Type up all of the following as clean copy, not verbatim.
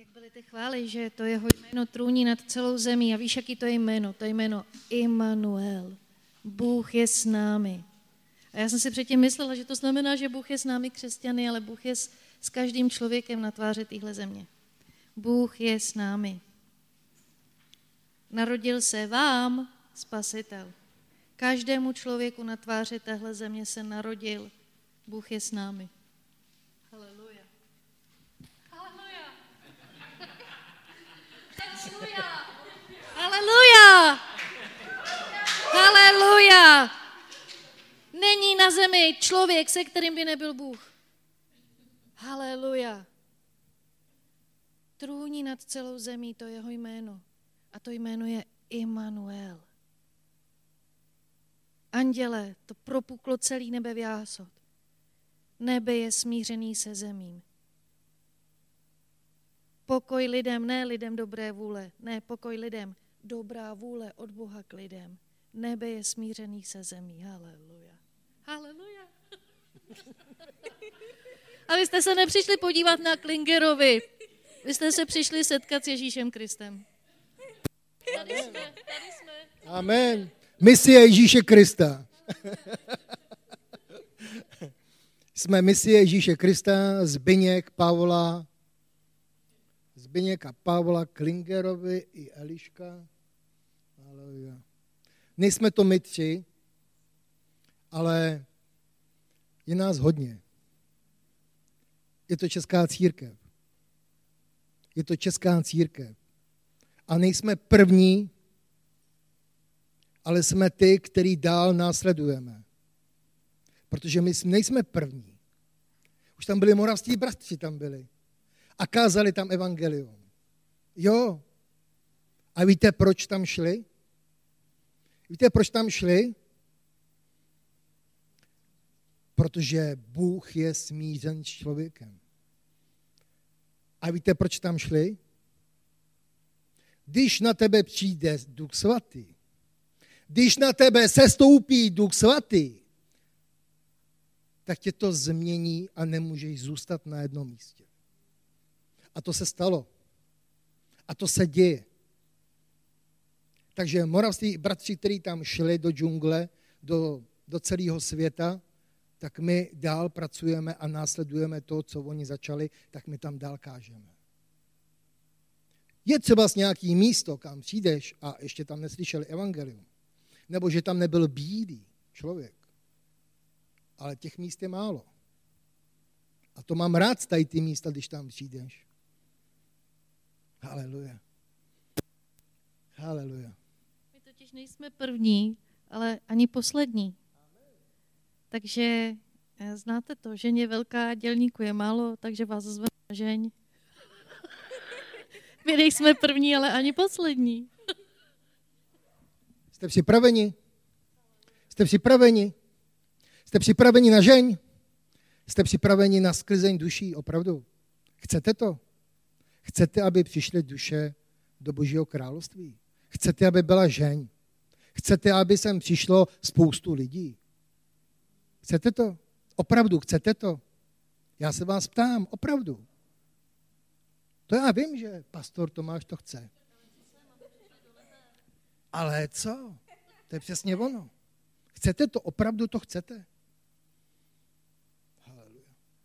byly ty chvály, že to jeho jméno trůní nad celou zemí. A víš, jaký to je jméno? To je jméno Immanuel. Bůh je s námi. A já jsem si předtím myslela, že to znamená, že Bůh je s námi křesťany, ale Bůh je s každým člověkem na tváři téhle země. Bůh je s námi. Narodil se vám Spasitel. Každému člověku na tváři téhle země se narodil. Bůh je s námi. Haleluja. Haleluja. Haleluja. Haleluja. Haleluja. Není na zemi člověk, se kterým by nebyl Bůh. Haleluja. Trůní nad celou zemí, to je jeho jméno. A to jméno je Immanuel. Anděle, to propuklo celý nebe v jásot. Nebe je smířený se zemím. Pokoj lidem, ne lidem dobré vůle, ne pokoj lidem, dobrá vůle od Boha k lidem. Nebe je smířený se zemí. Haleluja. Haleluja. A vy jste se nepřišli podívat na Klingerovi. Vy jste se přišli setkat s Ježíšem Kristem. Tady jsme. Amen. Misie Ježíše Krista. Jsme misie Ježíše Krista, Zbyněk a Pavla, Klingerovi i Eliška. Haleluja. Nejsme to my tři, ale je nás hodně. Je to česká církev. Je to česká církev. A nejsme první, ale jsme ty, který dál následujeme. Protože my nejsme první. Už tam byli moravští bratři, tam byli. A kázali tam evangelium. Jo. A víte, proč tam šli? Víte, proč tam šli? Protože Bůh je smířen s člověkem. A víte, proč tam šli? Když na tebe přijde Duch Svatý, když na tebe sestoupí Duch Svatý, tak tě to změní a nemůžeš zůstat na jednom místě. A to se stalo. A to se děje. Takže moravští bratři, kteří tam šli do džungle, do celého světa, tak my dál pracujeme a následujeme to, co oni začali, tak my tam dál kážeme. Je třeba nějaký místo, kam přijdeš a ještě tam neslyšeli evangelium. Nebo že tam nebyl bílý člověk. Ale těch míst je málo. A to mám rád tady ty místa, když tam přijdeš. Haleluja. Haleluja. My totiž nejsme první, ale ani poslední. Takže znáte to, ženě velká, dělníku je málo, takže vás zveme na žeň. My nejsme první, ale ani poslední. Jste připraveni? Jste připraveni? Jste připraveni na žeň? Jste připraveni na sklizeň duší, opravdu? Chcete to? Chcete, aby přišly duše do Božího království? Chcete, aby byla žeň? Chcete, aby sem přišlo spoustu lidí? Chcete to? Opravdu, chcete to? Já se vás ptám, opravdu. To já vím, že pastor Tomáš to chce. Ale co? To je přesně ono. Chcete to? Opravdu to chcete? Haleluja.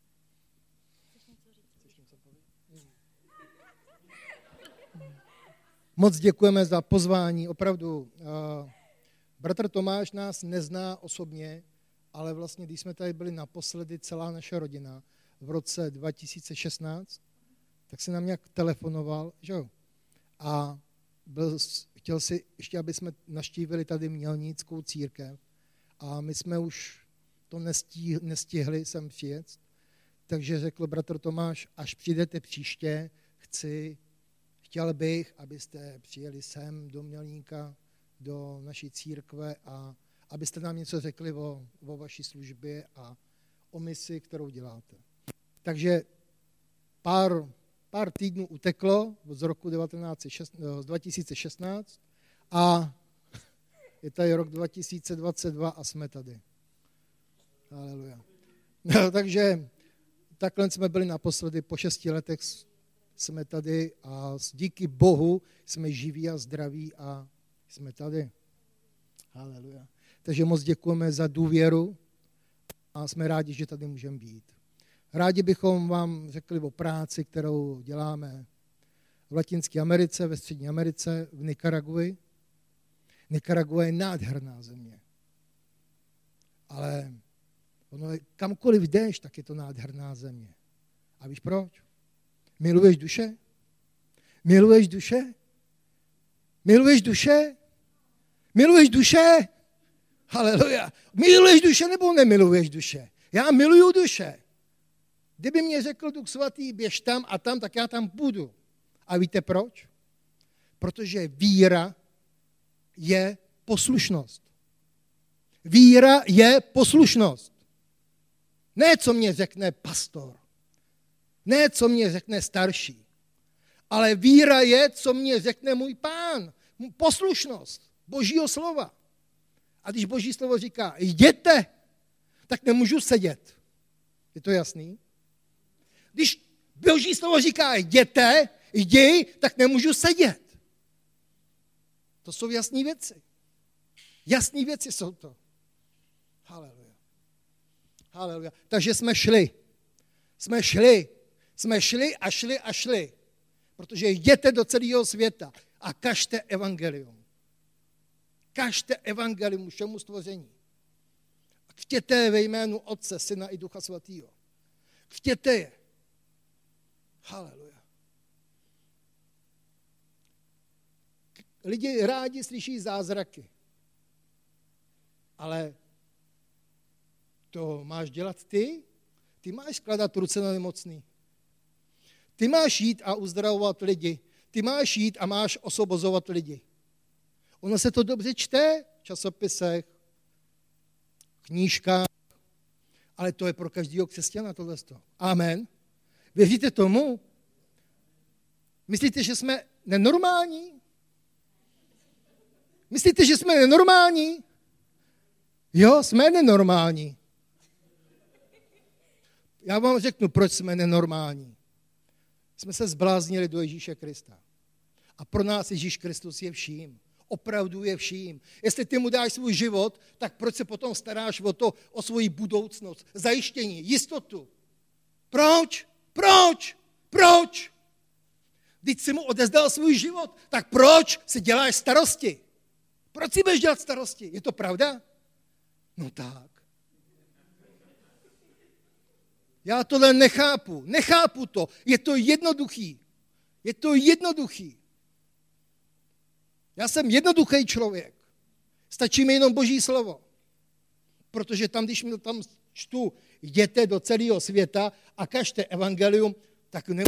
Moc děkujeme za pozvání, opravdu. Bratr Tomáš nás nezná osobně, ale vlastně, když jsme tady byli naposledy, celá naše rodina, v roce 2016, tak se nám nějak telefonoval, že jo? A chtěl si ještě, aby jsme navštívili tady Mělnickou církev. A my jsme už to nestihli sem přijet. Takže řekl bratr Tomáš, až přijdete příště, chtěl bych, abyste přijeli sem do Mělníka, do naší církve a abyste nám něco řekli o vaší službě a o misi, kterou děláte. Takže pár týdnů uteklo z roku 2016 a je tady rok 2022 a jsme tady. Haleluja. No, takže takhle jsme byli naposledy po 6 letech jsme tady a díky Bohu jsme živí a zdraví a jsme tady. Haleluja. Takže moc děkujeme za důvěru a jsme rádi, že tady můžeme být. Rádi bychom vám řekli o práci, kterou děláme v Latinské Americe, ve Střední Americe, v Nikaraguji. Nikaragua je nádherná země. Ale kamkoliv jdeš, tak je to nádherná země. A víš proč? Miluješ duše? Miluješ duše? Miluješ duše? Miluješ duše? Haleluja. Miluješ duše nebo nemiluješ duše? Já miluju duše. Kdyby mě řekl Duch Svatý, běž tam a tam, tak já tam půjdu. A víte proč? Protože víra je poslušnost. Víra je poslušnost. Ne, co mě řekne pastor. Ne, co mě řekne starší. Ale víra je, co mě řekne můj Pán. Poslušnost Božího slova. A když Boží slovo říká, jděte, tak nemůžu sedět. Je to jasný? Když Boží slovo říká, jděte, jdi, tak nemůžu sedět. To jsou jasné věci. Jasné věci jsou to. Haleluja. Haleluja. Takže jsme šli. Jsme šli a šli. Protože jděte do celého světa a kažte evangelium. Kažte evangelium všemu stvoření. Křtěte ve jménu Otce, Syna i Ducha Svatého. Křtěte je. Haleluja. Lidi rádi slyší zázraky. Ale to máš dělat ty? Ty máš skládat ruce na nemocný. Ty máš jít a uzdravovat lidi. Ty máš jít a máš osvobozovat lidi. Ono se to dobře čte v časopisech, knížkách, ale to je pro každého křesťana tohle. Amen. Věříte tomu? Myslíte, že jsme nenormální? Myslíte, že jsme nenormální? Jo, jsme nenormální. Já vám řeknu, proč jsme nenormální. Jsme se zbláznili do Ježíše Krista. A pro nás Ježíš Kristus je vším. Opravdu je vším. Jestli ty mu dáš svůj život, tak proč se potom staráš o svoji budoucnost, zajištění, jistotu? Proč? Když jsi mu odezdal svůj život, tak proč si děláš starosti? Proč si budeš dělat starosti? Je to pravda? No tak. Já tohle nechápu. Nechápu to. Je to jednoduchý. Já jsem jednoduchý člověk. Stačí mi jenom Boží slovo. Protože tam, když mi tam čtu, jděte do celého světa a kažte evangelium, tak ne...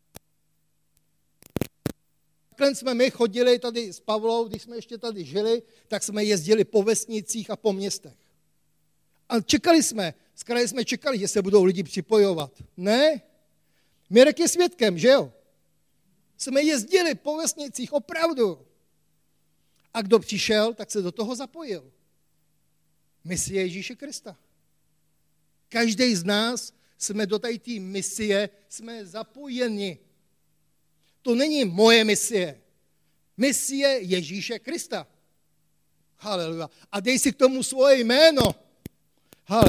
Takhle jsme my chodili tady s Pavlou, když jsme ještě tady žili, tak jsme jezdili po vesnicích a po městech. A čekali jsme, že se budou lidi připojovat. Ne? Mirek je svědkem, že jo? Jsme jezdili po vesnicích, opravdu. A kdo přišel, tak se do toho zapojil. Misie Ježíše Krista. Každý z nás jsme do té misie jsme zapojeni. To není moje misie. Misie Ježíše Krista. Haleluja. A dej si k tomu svoje jméno. Haleluja.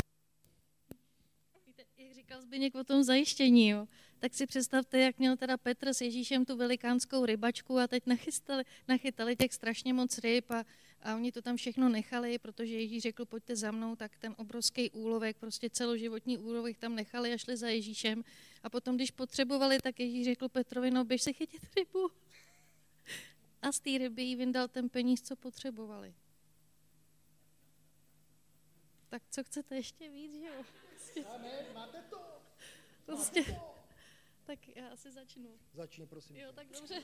Jak říkal Zbyněk o tom zajištění, jo, tak si představte, jak měl teda Petr s Ježíšem tu velikánskou rybačku a teď nachytali těch strašně moc ryb a oni to tam všechno nechali, protože Ježíš řekl, pojďte za mnou, tak ten obrovský úlovek, prostě celoživotní úlovek tam nechali a šli za Ježíšem. A potom, když potřebovali, tak Ježíš řekl Petrovi, no běž se chytit rybu. A z té ryby jí vyndal ten peníz, co potřebovali. Tak co chcete ještě víc, že jo? Máte to? Prostě. Tak já asi začnu. Začni, prosím. Jo, tak dobře.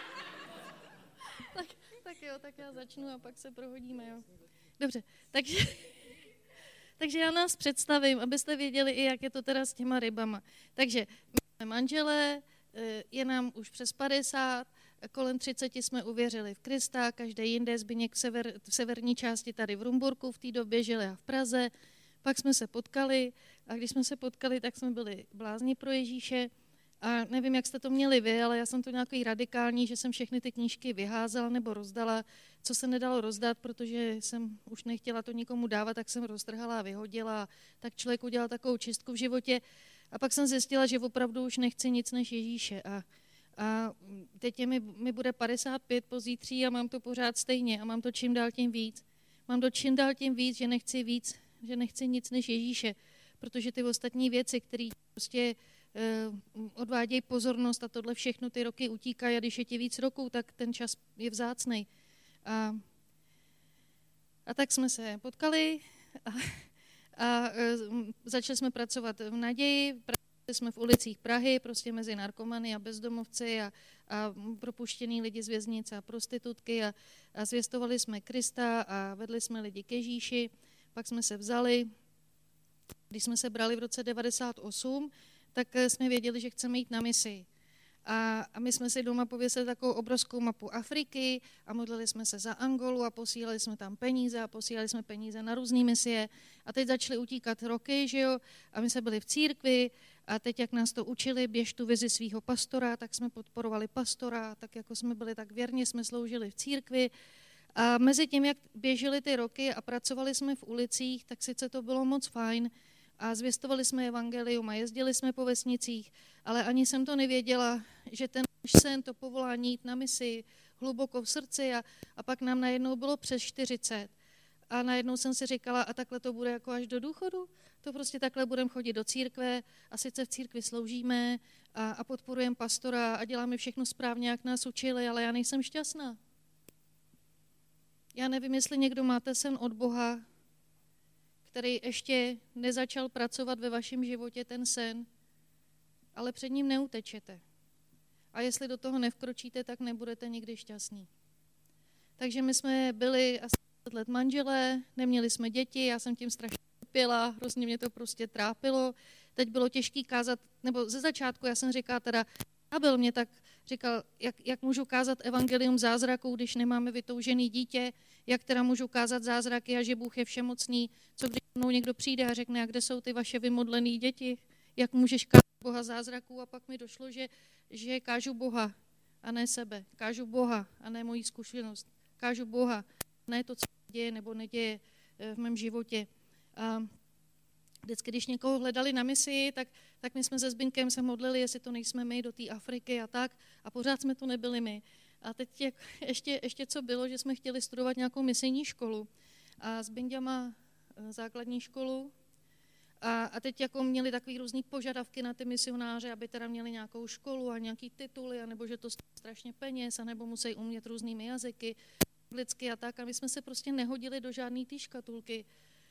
tak já začnu a pak se prohodíme, jo. Dobře, takže já nás představím, abyste věděli i, jak je to teda s těma rybama. Takže my jsme manželé, je nám už přes 50, kolem 30 jsme uvěřili v Krista, každý jinde, Zbyněk v severní části tady v Rumburku, v té době žili a v Praze. Pak jsme se potkali a když jsme se potkali, tak jsme byli blázni pro Ježíše A nevím, jak jste to měli vy, ale já jsem to nějaký radikální, že jsem všechny ty knížky vyházela nebo rozdala, co se nedalo rozdat, protože jsem už nechtěla to nikomu dávat, tak jsem roztrhala a vyhodila. Tak člověk udělal takovou čistku v životě. A pak jsem zjistila, že opravdu už nechci nic než Ježíše. A teď mi bude 55 pozítří a mám to pořád stejně a mám to čím dál tím víc. Mám to čím dál tím víc, že nechci nic než Ježíše, protože ty ostatní věci, které prostě odvádějí pozornost a tohle všechno ty roky utíkají a když je ti víc roků, tak ten čas je vzácnej. A tak jsme se potkali a začali jsme pracovat v naději. Pracovali jsme v ulicích Prahy, prostě mezi narkomany a bezdomovci a propuštěný lidi z věznic a prostitutky a zvěstovali jsme Krista a vedli jsme lidi k Ježíši. Pak jsme se vzali. Když jsme se brali v roce 98, tak jsme věděli, že chceme jít na misi. A my jsme si doma pověsili takovou obrovskou mapu Afriky a modlili jsme se za Angolu a posílali jsme tam peníze a posílali jsme peníze na různé misie. A teď začaly utíkat roky, že jo, a my jsme byli v církvi a teď, jak nás to učili, běž tu vizi svého pastora, tak jsme podporovali pastora, tak jako jsme byli tak věrně, jsme sloužili v církvi. A mezi tím, jak běžely ty roky a pracovali jsme v ulicích, tak sice to bylo moc fajn, a zvěstovali jsme evangelium a jezdili jsme po vesnicích, ale ani jsem to nevěděla, že ten sen, to povolání jít na misi hluboko v srdci a pak nám najednou bylo přes 40. A najednou jsem si říkala, a takhle to bude jako až do důchodu? To prostě takhle budeme chodit do církve a sice v církvi sloužíme a podporujeme pastora a děláme všechno správně, jak nás učili, ale já nejsem šťastná. Já nevím, jestli někdo máte sen od Boha, který ještě nezačal pracovat ve vašem životě ten sen, ale před ním neutečete. A jestli do toho nevkročíte, tak nebudete nikdy šťastní. Takže my jsme byli asi 10 let manželé, neměli jsme děti, já jsem tím strašně trpěla, hrozně mě to prostě trápilo. Teď bylo těžké kázat, nebo ze začátku já jsem říkala teda, Abel mě tak říkal, jak můžu kázat evangelium zázraků, když nemáme vytoužený dítě, jak teda můžu kázat zázraky a že Bůh je všemocný, co když mnou někdo přijde a řekne, a kde jsou ty vaše vymodlený děti, jak můžeš kázat Boha zázraků a pak mi došlo, že kážu Boha a ne sebe, kážu Boha a ne moji zkušenost, kážu Boha, ne to, co děje nebo neděje v mém životě. A vždycky, když někoho hledali na misi, tak my jsme se Zbinkem se modlili, jestli to nejsme my do té Afriky a tak. A pořád jsme to nebyli my. A teď ještě co bylo, že jsme chtěli studovat nějakou misijní školu. A Zbinďa má základní školu. A teď jako měli takový různý požadavky na ty misionáře, aby teda měli nějakou školu a nějaký tituly, anebo že to stojí strašně peněz, anebo musí umět různými jazyky, anglicky a tak. A my jsme se prostě nehodili do žádné té škatulky.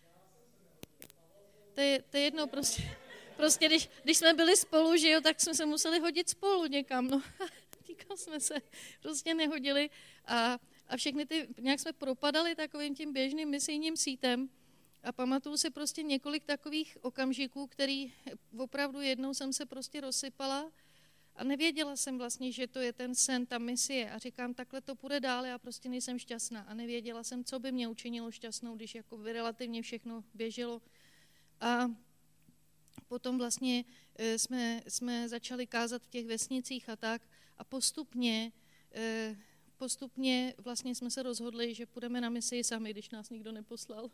To je jedno, prostě když jsme byli spolu, že jo, tak jsme se museli hodit spolu někam, no. Nikam jsme se prostě nehodili a všechny ty, nějak jsme propadali takovým tím běžným misijním sítem a pamatuju si prostě několik takových okamžiků, který opravdu jednou jsem se prostě rozsypala a nevěděla jsem vlastně, že to je ten sen, ta misie a říkám, takhle to půjde dál, já prostě nejsem šťastná a nevěděla jsem, co by mě učinilo šťastnou, když jako by relativně všechno běželo. A potom vlastně jsme začali kázat v těch vesnicích a tak a postupně vlastně jsme se rozhodli, že půjdeme na misi sami, když nás nikdo neposlal.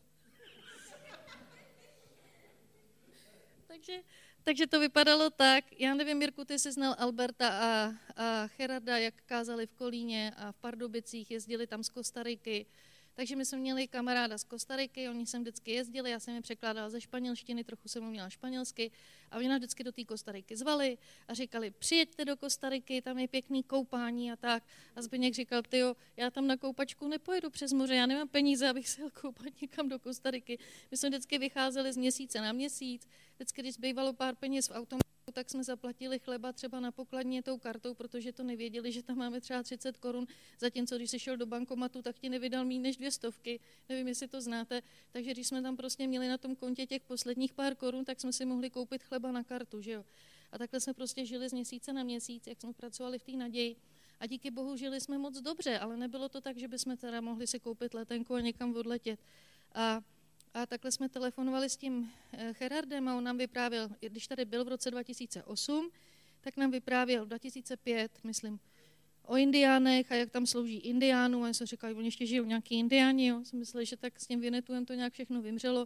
Takže to vypadalo tak, já nevím, Mirku, ty jsi znal Alberta a Gerarda, jak kázali v Kolíně a v Pardubicích, jezdili tam z Kostariky. Takže my jsme měli kamaráda z Kostariky, oni sem vždycky jezdili, já jsem je překládala ze španělštiny, trochu jsem uměla španělsky a oni nás vždycky do té Kostariky zvali a říkali, přijeďte do Kostariky, tam je pěkný koupání a tak. A Zbyněk říkal, tyjo, já tam na koupačku nepojedu přes moře, já nemám peníze, abych se jel koupat někam do Kostariky. My jsme vždycky vycházeli z měsíce na měsíc, vždycky, když zbývalo pár peněz v automatu, tak jsme zaplatili chleba třeba na pokladně tou kartou, protože to nevěděli, že tam máme třeba 30 korun, zatímco když jsi šel do bankomatu, tak ti nevydal méně než 200. Nevím, jestli to znáte. Takže když jsme tam prostě měli na tom kontě těch posledních pár korun, tak jsme si mohli koupit chleba na kartu, že jo. A takhle jsme prostě žili z měsíce na měsíc, jak jsme pracovali v té naději. A díky Bohu žili jsme moc dobře, ale nebylo to tak, že bychom teda mohli si koupit letenku a někam odletět. A takhle jsme telefonovali s tím Gerardem a on nám vyprávěl, když tady byl v roce 2008, tak nám vyprávěl 2005, myslím, o indiánech a jak tam slouží indiánům. A já jsem říkala, oni ještě žijou nějaký indiáni, jo. Jsem myslela, že tak s tím Vinetuem to nějak všechno vymřelo.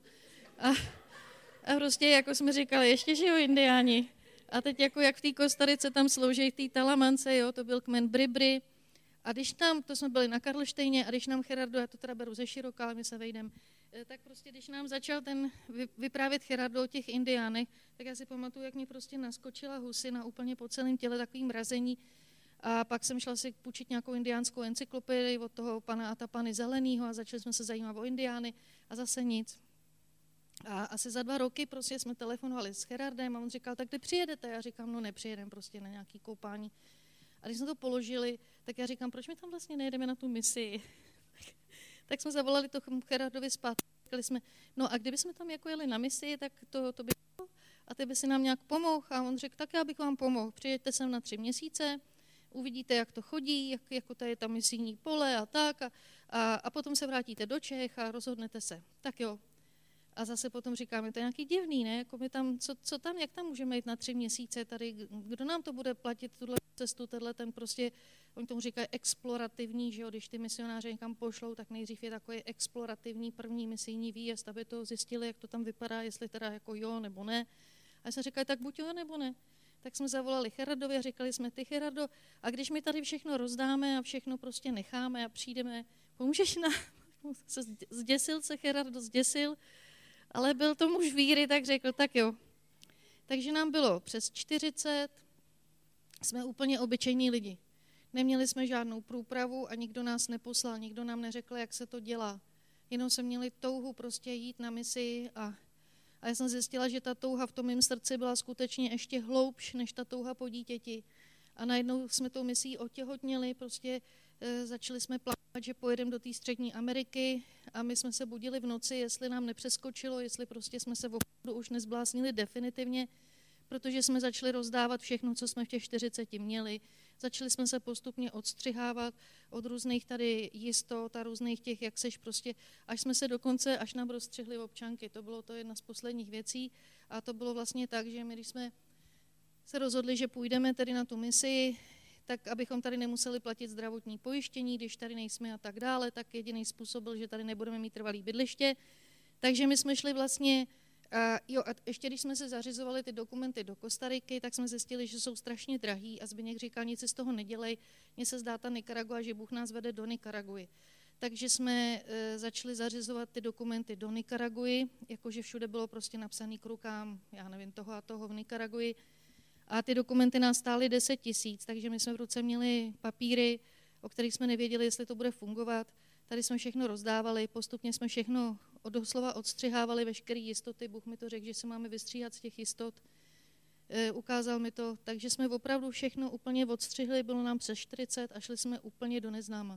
A prostě jako jsme říkali, ještě žijou indiáni. A teď jako jak v té Kostarice tam slouží v té Talamance, jo, to byl kmen Bribri. A když tam, to jsme byli na Karlštejně, a když nám Gerardo, já to teda beru ze široka, ale my se vejdeme, tak prostě když nám začal ten vyprávět Gerardo o těch indiánech, tak já si pamatuju, jak mě prostě naskočila husina úplně po celém těle, takový mrazení. A pak jsem šla si půjčit nějakou indiánskou encyklopedii od toho pana Atapany Zelenýho a začali jsme se zajímat o indiány a zase nic. A asi za 2 roky prostě jsme telefonovali s Gerardem a on říkal, tak kdy přijedete? Já říkám, no nepřijedem prostě na nějaký koupání. A když jsme to položili, tak já říkám, proč my tam vlastně nejedeme na tu misi? Tak jsme zavolali to Gerardovi zpátky. Říkali jsme, no a kdyby jsme tam jako jeli na misi, tak to by bylo a ty by si nám nějak pomohl. A on řekl, tak já bych vám pomohl. Přijeďte sem na 3 měsíce, uvidíte, jak to chodí, jako tady je ta misijní pole a tak. A potom se vrátíte do Čech a rozhodnete se. Tak jo. A zase potom říkáme, to je nějaký divný, ne? Jako my tam, co tam, jak tam můžeme jít na 3 měsíce tady, kdo nám to bude platit, tuhle cestu, ten prostě, oni tomu říkají explorativní, že jo, když ty misionáři někam pošlou, tak nejdřív je takový explorativní první misijní výjezd, aby to zjistili, jak to tam vypadá, jestli teda jako jo nebo ne. A jsme říkali, tak buď jo nebo ne. Tak jsme zavolali Gerardovi a říkali jsme, ty Gerardo, a když my tady všechno rozdáme a všechno prostě necháme a přijdeme, pomůžeš nám? Zděsil se Gerardo, zděsil. Ale byl to muž víry, tak řekl, tak jo. Takže nám bylo přes 40, jsme úplně obyčejní lidi. Neměli jsme žádnou průpravu a nikdo nás neposlal, nikdo nám neřekl, jak se to dělá. Jenom jsme měli touhu prostě jít na misi a já jsem zjistila, že ta touha v tom mém srdci byla skutečně ještě hloubš, než ta touha po dítěti. A najednou jsme tou misí otěhotněli, prostě začali jsme plánovat, že pojedeme do té Střední Ameriky a my jsme se budili v noci, jestli nám nepřeskočilo, jestli prostě jsme se opravdu už nezbláznili definitivně, protože jsme začali rozdávat všechno, co jsme v těch 40 měli. Začali jsme se postupně odstřihávat od různých tady jistot a různých těch, jak seš prostě, až jsme se dokonce, až nám rozstřihli občanky. To bylo to jedna z posledních věcí a to bylo vlastně tak, že my, když jsme se rozhodli, že půjdeme tedy na tu misi, tak abychom tady nemuseli platit zdravotní pojištění, když tady nejsme a tak dále, tak jediný způsob byl, že tady nebudeme mít trvalý bydliště. Takže my jsme šli vlastně, a ještě když jsme se zařizovali ty dokumenty do Kostariky, tak jsme zjistili, že jsou strašně drahý a Zbyněk říkal, nic si z toho nedělej, mně se zdá ta Nikaragua, že Bůh nás vede do Nikaraguji. Takže jsme začali zařizovat ty dokumenty do Nikaraguji, jakože všude bylo prostě napsaný k rukám, já nevím, toho a toho v Nikaraguji. A ty dokumenty nás stály 10 000, takže my jsme v ruce měli papíry, o kterých jsme nevěděli, jestli to bude fungovat. Tady jsme všechno rozdávali, postupně jsme všechno doslova odstřihávali, veškeré jistoty. Bůh mi to řekl, že se máme vystříhat z těch jistot. Ukázal mi to, takže jsme opravdu všechno úplně odstřihli, bylo nám přes 40 a šli jsme úplně do neznáma.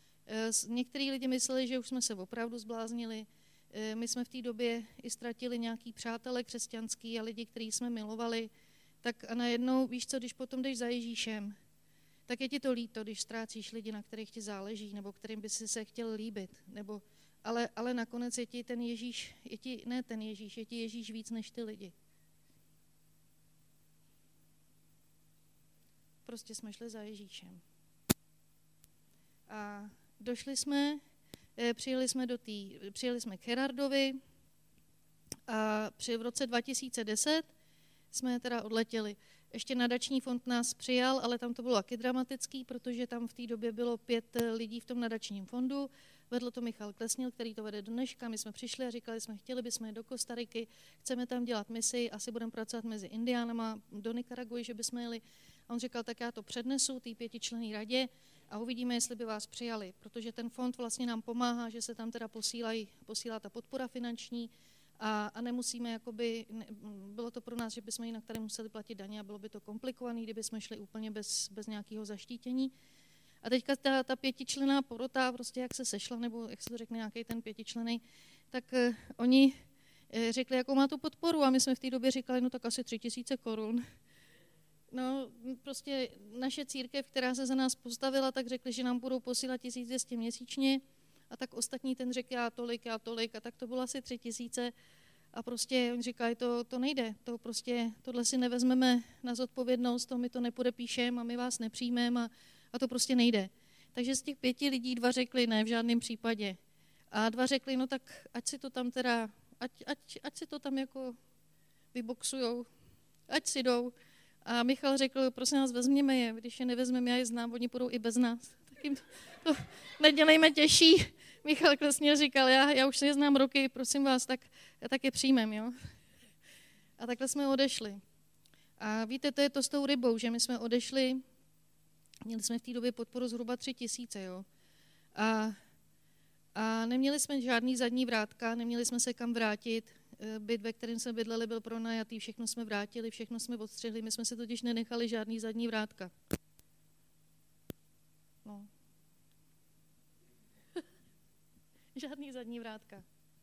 Některý lidi mysleli, že už jsme se opravdu zbláznili. My jsme v té době i ztratili nějaký přátele křesťanský a lidi, který jsme milovali. Tak a najednou, víš co, když potom jdeš za Ježíšem, tak je ti to líto, když ztrácíš lidi, na kterých ti záleží, nebo kterým by si se chtěl líbit, nebo, ale nakonec je ti ten Ježíš, je ti Ježíš víc než ty lidi. Prostě jsme šli za Ježíšem. A přijeli jsme k Gerardovi a v roce 2010 jsme teda odletěli. Ještě nadační fond nás přijal, ale tam to bylo taky dramatický, protože tam v té době bylo 5 lidí v tom nadačním fondu. Vedl to Michal Klesnil, který to vede do dneška. My jsme přišli a říkali jsme, chtěli bychom jít do Kostariky, chceme tam dělat misi, asi budeme pracovat mezi Indiánama, do Nikaraguji, že bychom jeli. A on říkal, tak já to přednesu té 5členné radě a uvidíme, jestli by vás přijali, protože ten fond vlastně nám pomáhá, že se tam teda posílá ta podpora finanční, a nemusíme, jakoby, bylo to pro nás, že bychom jinak tady museli platit daně a bylo by to komplikované, kdyby jsme šli úplně bez nějakého zaštítění. A teďka ta 5členná porota, prostě jak se sešla, nebo jak se to řekne, nějaký ten 5členný, tak oni řekli, jakou má tu podporu a my jsme v té době říkali, no tak asi 3 000 korun. No prostě naše církev, která se za nás postavila, tak řekli, že nám budou posílat 1200 měsíčně. A tak ostatní ten řekl, já tolik, a tak to bylo asi 3 000. A prostě oni říkali, to nejde, tohle si nevezmeme na zodpovědnost, to my to nepodepíšeme a my vás nepřijmeme a to prostě nejde. Takže z těch 5 lidí 2 řekli ne, v žádném případě. A 2 řekli, no tak ať si to tam teda, ať si to tam jako vyboxujou, ať si jdou. A Michal řekl, prosím nás, vezměme je, když je nevezmeme, já je znám, oni půjdou i bez nás. Tak jim to nedělejme těžší. Michal Klesnil říkal, já už se je znám roky, prosím vás, tak je přijmem, jo. A takhle jsme odešli. A víte, to je to s tou rybou, že my jsme odešli, měli jsme v té době podporu zhruba 3 000, jo. A neměli jsme žádný zadní vrátka, neměli jsme se kam vrátit. Byt, ve kterém jsme bydleli, byl pronajatý, všechno jsme vrátili, všechno jsme odstřihli, my jsme si totiž nenechali žádný zadní vrátka. No. Žádný zadní vrátka.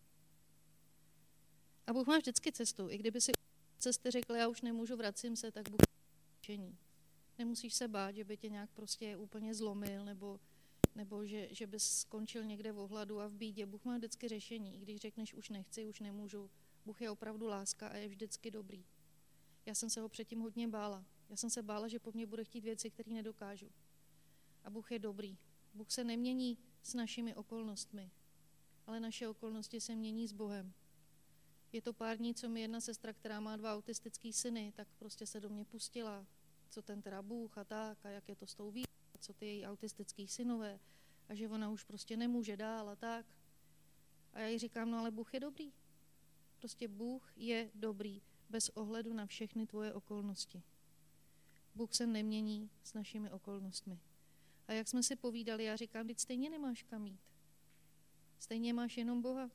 A Bůh má vždycky cestu. I kdyby si cesty řekl, já už nemůžu, vracím se, tak Bůh má řešení. Nemusíš se bát, že by tě nějak prostě úplně zlomil, nebo že bys skončil někde v ohladu a v bídě. Bůh má vždycky řešení. I když řekneš, už nechci, už nemůžu, Bůh je opravdu láska a je vždycky dobrý. Já jsem se ho předtím hodně bála. Já jsem se bála, že po mně bude chtít věci, které nedokážu. A Bůh je dobrý. Bůh se nemění s našimi okolnostmi, ale naše okolnosti se mění s Bohem. Je to pár dní, co mi jedna sestra, která má 2 autistický syny, tak prostě se do mě pustila, co ten teda Bůh a tak, a jak je to s tou vírou, co ty její autistický synové, a že ona už prostě nemůže dál a tak. A já jí říkám, no ale Bůh je dobrý. Prostě Bůh je dobrý, bez ohledu na všechny tvoje okolnosti. Bůh se nemění s našimi okolnostmi. A jak jsme si povídali, já říkám, teď stejně nemáš kam jít. Stejně máš jenom Boha.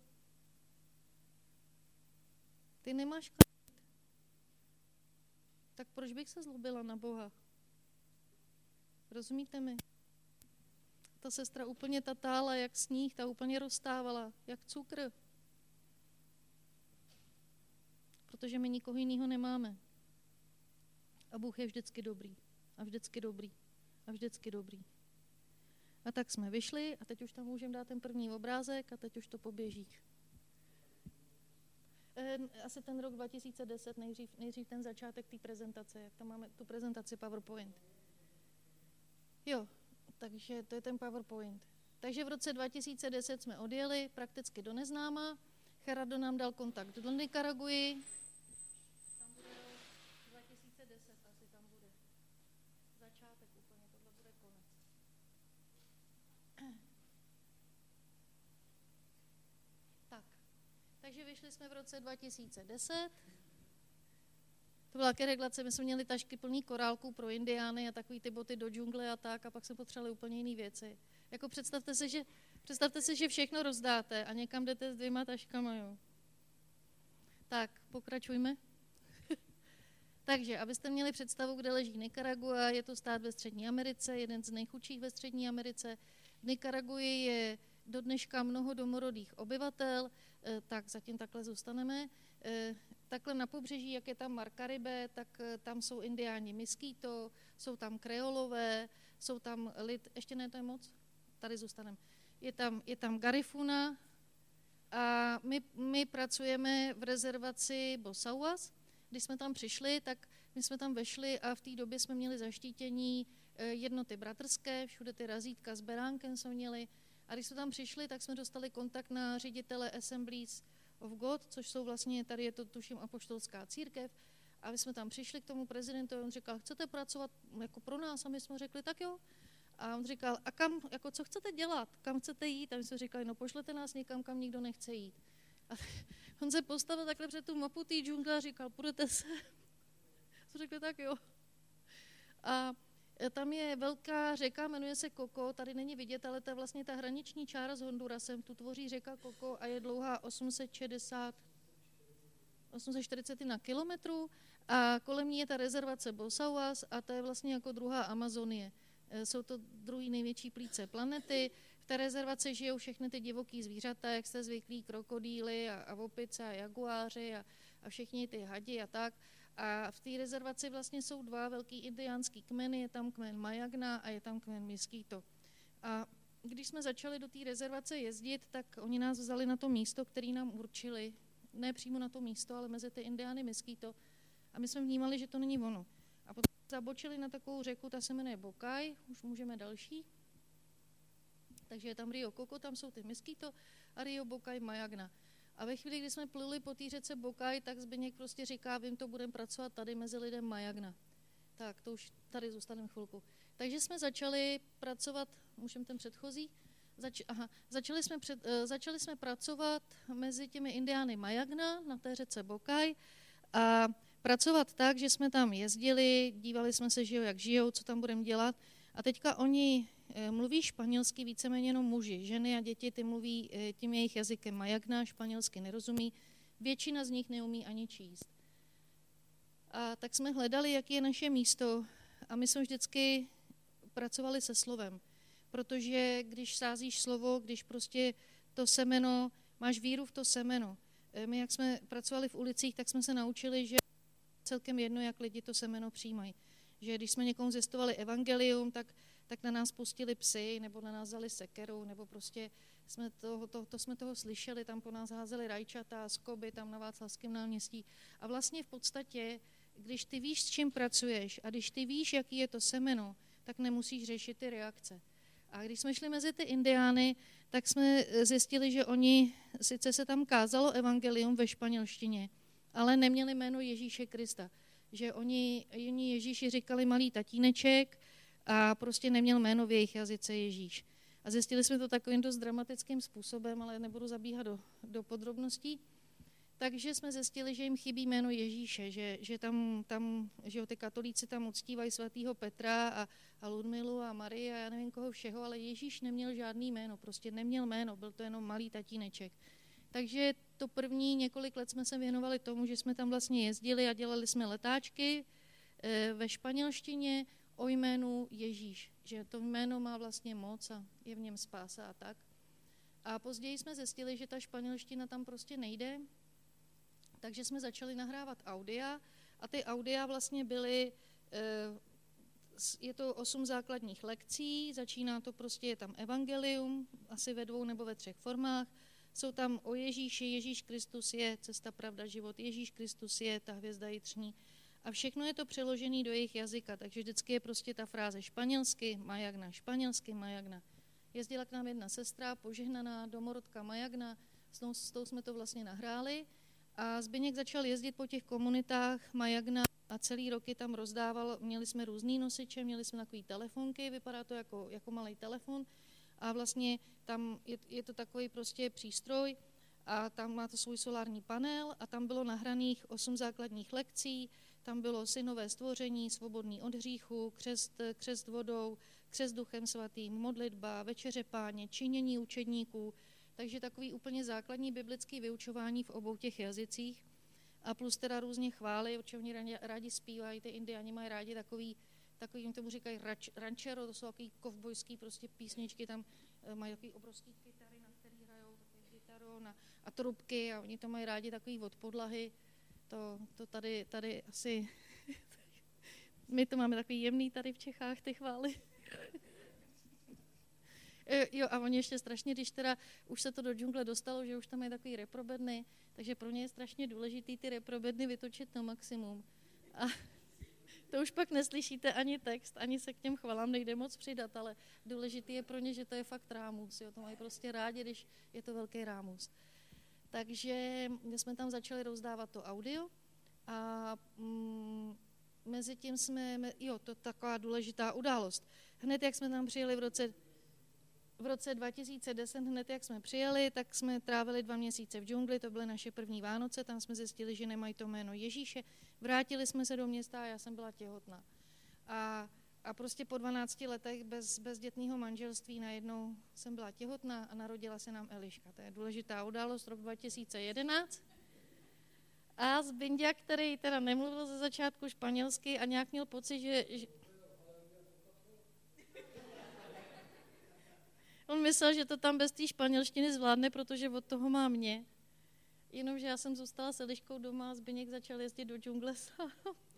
Ty nemáš kam jít. Tak proč bych se zlobila na Boha? Rozumíte mi? Ta sestra úplně tatála, jak sníh, ta úplně roztávala, jak cukr. Protože my nikoho jiného nemáme. A Bůh je vždycky dobrý. A vždycky dobrý. A vždycky dobrý. A tak jsme vyšli a teď už tam můžeme dát ten první obrázek a teď už to poběží. Asi ten rok 2010, nejdřív ten začátek té prezentace, jak tam máme tu prezentaci PowerPoint. Jo, takže to je ten PowerPoint. Takže v roce 2010 jsme odjeli prakticky do neznáma. Gerardo nám dal kontakt do Nikaraguji. Tam bude 2010, asi tam bude. Začátek úplně, tohle bude konec. Tak, takže vyšli jsme v roce 2010. To byla regulace, my jsme měli tašky plný korálků pro indiány a takový ty boty do džungle a tak, a pak jsme potřebovali úplně jiné věci. Jako představte si, že všechno rozdáte a někam jdete s 2 taškama, jo. Tak, pokračujme. Takže, abyste měli představu, kde leží Nikaragua, je to stát ve Střední Americe, jeden z nejchudších ve Střední Americe. V Nikaraguji je do dneška mnoho domorodých obyvatel, tak zatím takhle zůstaneme. Takhle na pobřeží, jak je tam Mar Caribe, tak tam jsou indiáni Miskito, jsou tam kreolové, jsou tam ještě ne, to je moc, tady zůstaneme. Je tam Garifuna a my pracujeme v rezervaci Bosauas. Když jsme tam přišli, tak my jsme tam vešli a v té době jsme měli zaštítění jednoty bratrské, všude ty razítka s beránkem jsme měli. A když jsme tam přišli, tak jsme dostali kontakt na ředitele Assemblies of God, což jsou vlastně, tady je to tuším apoštolská církev. A my jsme tam přišli k tomu prezidentovi, on říkal, chcete pracovat jako pro nás? A my jsme řekli, tak jo. A on říkal, a kam, jako co chcete dělat, kam chcete jít? A my jsme říkali, no pošlete nás někam, kam nikdo nechce jít. A on se postavil takhle před tu mapu té džungle a říkal, půjdete se? Jsme řekli, tak jo. A tam je velká řeka, jmenuje se Coco, tady není vidět, ale to je vlastně ta hraniční čára s Hondurasem, tu tvoří řeka Coco a je dlouhá 841 kilometrů a kolem ní je ta rezervace Bosauas a to je vlastně jako druhá Amazonie. Jsou to druhý největší plíce planety. V té rezervaci žijou všechny ty divoký zvířata, jak jste zvyklí, krokodýly a opice a jaguáři a všichni ty hadi a tak. A v té rezervaci vlastně jsou 2 velký indiánský kmeny, je tam kmen Mayagna a je tam kmen Miskito. A když jsme začali do té rezervace jezdit, tak oni nás vzali na to místo, které nám určili. ne přímo na to místo, ale mezi ty Indiány Mosquito. A my jsme vnímali, že to není ono. A potom zabočili na takovou řeku, ta se jmenuje Bokaj, už můžeme další. Takže je tam Rio Coco, tam jsou ty Mosquito a Rio Bokaj Mayagna. A ve chvíli, kdy jsme pluli po té řece Bokaj, tak Zbyněk prostě říká, vím to, budeme pracovat tady mezi lidem Mayagna. Tak, to už tady zůstaneme chvilku. Takže jsme začali pracovat, můžeme ten předchozí, začali jsme pracovat mezi těmi Indiány Mayagna na té řece Bokaj a pracovat tak, že jsme tam jezdili, dívali jsme se, jak žijou, co tam budeme dělat. A teďka oni mluví španělsky víceméně jenom muži. Ženy a děti ty mluví tím jejich jazykem Mayagna, španělsky nerozumí. Většina z nich neumí ani číst. A tak jsme hledali, jaký je naše místo a my jsme vždycky pracovali se slovem. Protože když sázíš slovo, když prostě to semeno, máš víru v to semeno. My, jak jsme pracovali v ulicích, tak jsme se naučili, že celkem jedno, jak lidi to semeno přijímají. Že když jsme někomu zjistovali evangelium, tak na nás pustili psy, nebo na nás vzali sekeru, nebo prostě jsme jsme toho slyšeli, tam po nás házeli rajčata, skoby tam na Václavském náměstí. A vlastně v podstatě, když ty víš, s čím pracuješ a když ty víš, jaký je to semeno, tak nemusíš řešit ty reakce. A když jsme šli mezi ty Indiány, tak jsme zjistili, že oni, sice se tam kázalo evangelium ve španělštině, ale neměli jméno Ježíše Krista. Že oni Ježíši říkali malý tatíneček a prostě neměl jméno v jejich jazyce Ježíš. A zjistili jsme to takovým dost dramatickým způsobem, ale nebudu zabíhat do podrobností. Takže jsme zjistili, že jim chybí jméno Ježíše, že že ty katolíci tam uctívají svatého Petra a Ludmilu a Marii a já nevím koho všeho, ale Ježíš neměl žádný jméno, prostě neměl jméno, byl to jenom malý tatíneček. Takže to první několik let jsme se věnovali tomu, že jsme tam vlastně jezdili a dělali jsme letáčky ve španělštině o jménu Ježíš, že to jméno má vlastně moc a je v něm spása a tak. A později jsme zjistili, že ta španělština tam prostě nejde, takže jsme začali nahrávat audia a ty audia vlastně byly, je to 8 základních lekcí, začíná to prostě, je tam evangelium, asi ve 2 nebo ve 3 formách, jsou tam o Ježíši, Ježíš Kristus je cesta, pravda, život, Ježíš Kristus je ta hvězda jitřní. A všechno je to přeložené do jejich jazyka, takže vždycky je prostě ta fráze španělsky Mayagna. Jezdila k nám jedna sestra, požehnaná domorodka Mayagna, s tou jsme to vlastně nahráli. A Zbyněk začal jezdit po těch komunitách Mayagna a celý roky tam rozdával, měli jsme různý nosiče, měli jsme takový telefonky, vypadá to jako malý telefon a vlastně tam je to takový prostě přístroj a tam má to svůj solární panel a tam bylo nahraných 8 základních lekcí, tam bylo synové stvoření, svobodný od hříchu, křest vodou, křest duchem svatým, modlitba, večeře Páně, činění učedníků, takže takový úplně základní biblický vyučování v obou těch jazycích a plus teda různě chvály, protože oni rádi zpívají, ty Indiáni mají rádi takový jim tomu říkají ranchero, to jsou takový kovbojský prostě písničky, tam mají takový obrovský kytary, na který hrajou takový kytaron a trubky a oni to mají rádi takový od podlahy, to tady asi, my to máme takový jemný tady v Čechách, ty chvály. Jo, a oni ještě strašně, když teda už se to do džungle dostalo, že už tam je takový reprobedny, takže pro ně je strašně důležitý ty reprobedny vytočit na maximum. A to už pak neslyšíte ani text, ani se k těm chvalám nejde moc přidat, ale důležitý je pro ně, že to je fakt rámus, jo, to mají prostě rádi, když je to velký rámus. Takže jsme tam začali rozdávat to audio a mezi tím to taková důležitá událost. Hned jak jsme tam přijeli v roce 2010, hned jak jsme přijeli, tak jsme trávili 2 měsíce v džungli, to byly naše první Vánoce, tam jsme zjistili, že nemají to jméno Ježíše. Vrátili jsme se do města a já jsem byla těhotná. A prostě po 12 letech bez dětného manželství najednou jsem byla těhotná a narodila se nám Eliška. To je důležitá událost, rok 2011. A Zbinďa, který teda nemluvil ze začátku španělsky a nějak měl pocit, že on myslel, že to tam bez té španělštiny zvládne, protože od toho má mě. Jenomže já jsem zůstala s Eliškou doma a Zbyněk začal jezdit do džungle sám.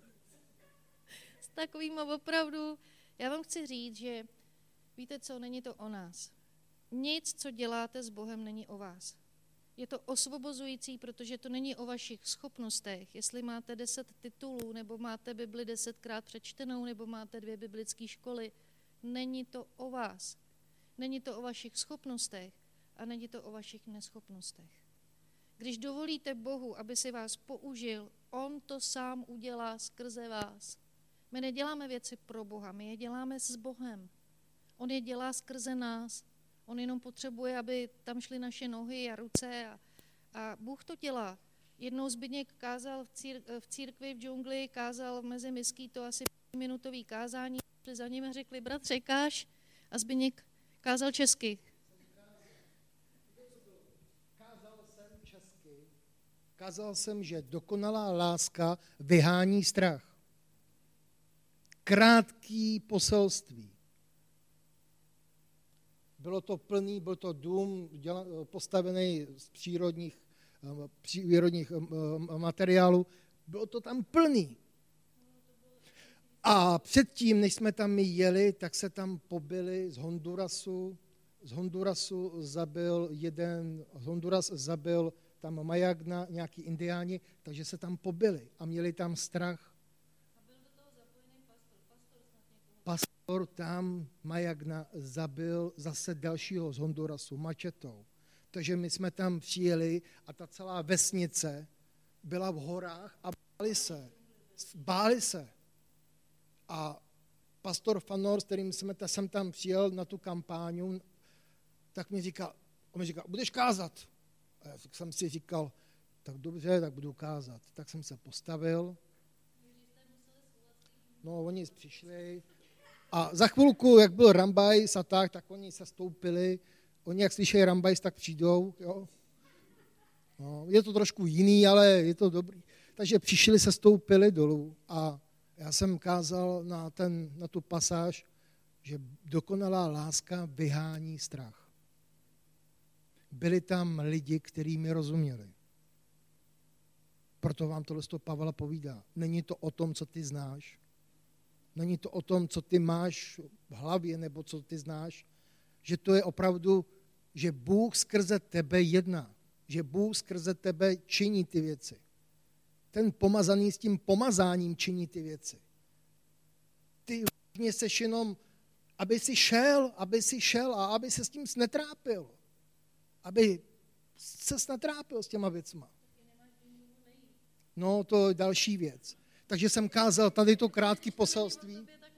S takovým opravdu. Já vám chci říct, že víte co, není to o nás. Nic, co děláte s Bohem, není o vás. Je to osvobozující, protože to není o vašich schopnostech. Jestli máte 10 titulů, nebo máte Bibli 10krát přečtenou, nebo máte 2 biblické školy, není to o vás. Není to o vašich schopnostech a není to o vašich neschopnostech. Když dovolíte Bohu, aby si vás použil, on to sám udělá skrze vás. My neděláme věci pro Boha, my je děláme s Bohem. On je dělá skrze nás. On jenom potřebuje, aby tam šly naše nohy a ruce a Bůh to dělá. Jednou Zbyněk kázal v církvi v džungli, kázal mezi misky to asi 5minutový kázání. Za ním řekli, bratře, káž, a Zbyněk kázal česky. Kázal jsem, že dokonalá láska vyhání strach. Krátký poselství. Byl to dům postavený z přírodních materiálů. Bylo to tam plný. A předtím, než jsme tam jeli, tak se tam pobili z Hondurasu. Z Hondurasu zabil tam Majagna, nějaký indiáni, takže se tam pobili a měli tam strach. A byl do toho zapojený pastor Pastor tam Majagna zabil zase dalšího z Hondurasu mačetou. Takže my jsme tam přijeli a ta celá vesnice byla v horách a báli se. A pastor Fanor, s kterým jsem tam přijel na tu kampáňu, tak mi říkal, budeš kázat? A já jsem si říkal, tak dobře, tak budu kázat. Tak jsem se postavil. No, oni přišli. A za chvilku, jak byl Rambajs a tak oni se stoupili. Oni, jak slyšejí Rambajs, tak přijdou. Jo? No, je to trošku jiný, ale je to dobrý. Takže přišli, se stoupili dolů a já jsem kázal na tu pasáž, že dokonalá láska vyhání strach. Byli tam lidi, kteří mi rozuměli. Proto vám tohle Pavel povídá. Není to o tom, co ty znáš. Není to o tom, co ty máš v hlavě, nebo co ty znáš. Že to je opravdu, že Bůh skrze tebe jedná. Že Bůh skrze tebe činí ty věci. Ten pomazaný s tím pomazáním činí ty věci. Ty vlastně seš jenom, aby si šel a aby se s tím netrápil. Aby se netrápil s těma věcma. No, to je další věc. Takže jsem kázal tady to krátké poselství.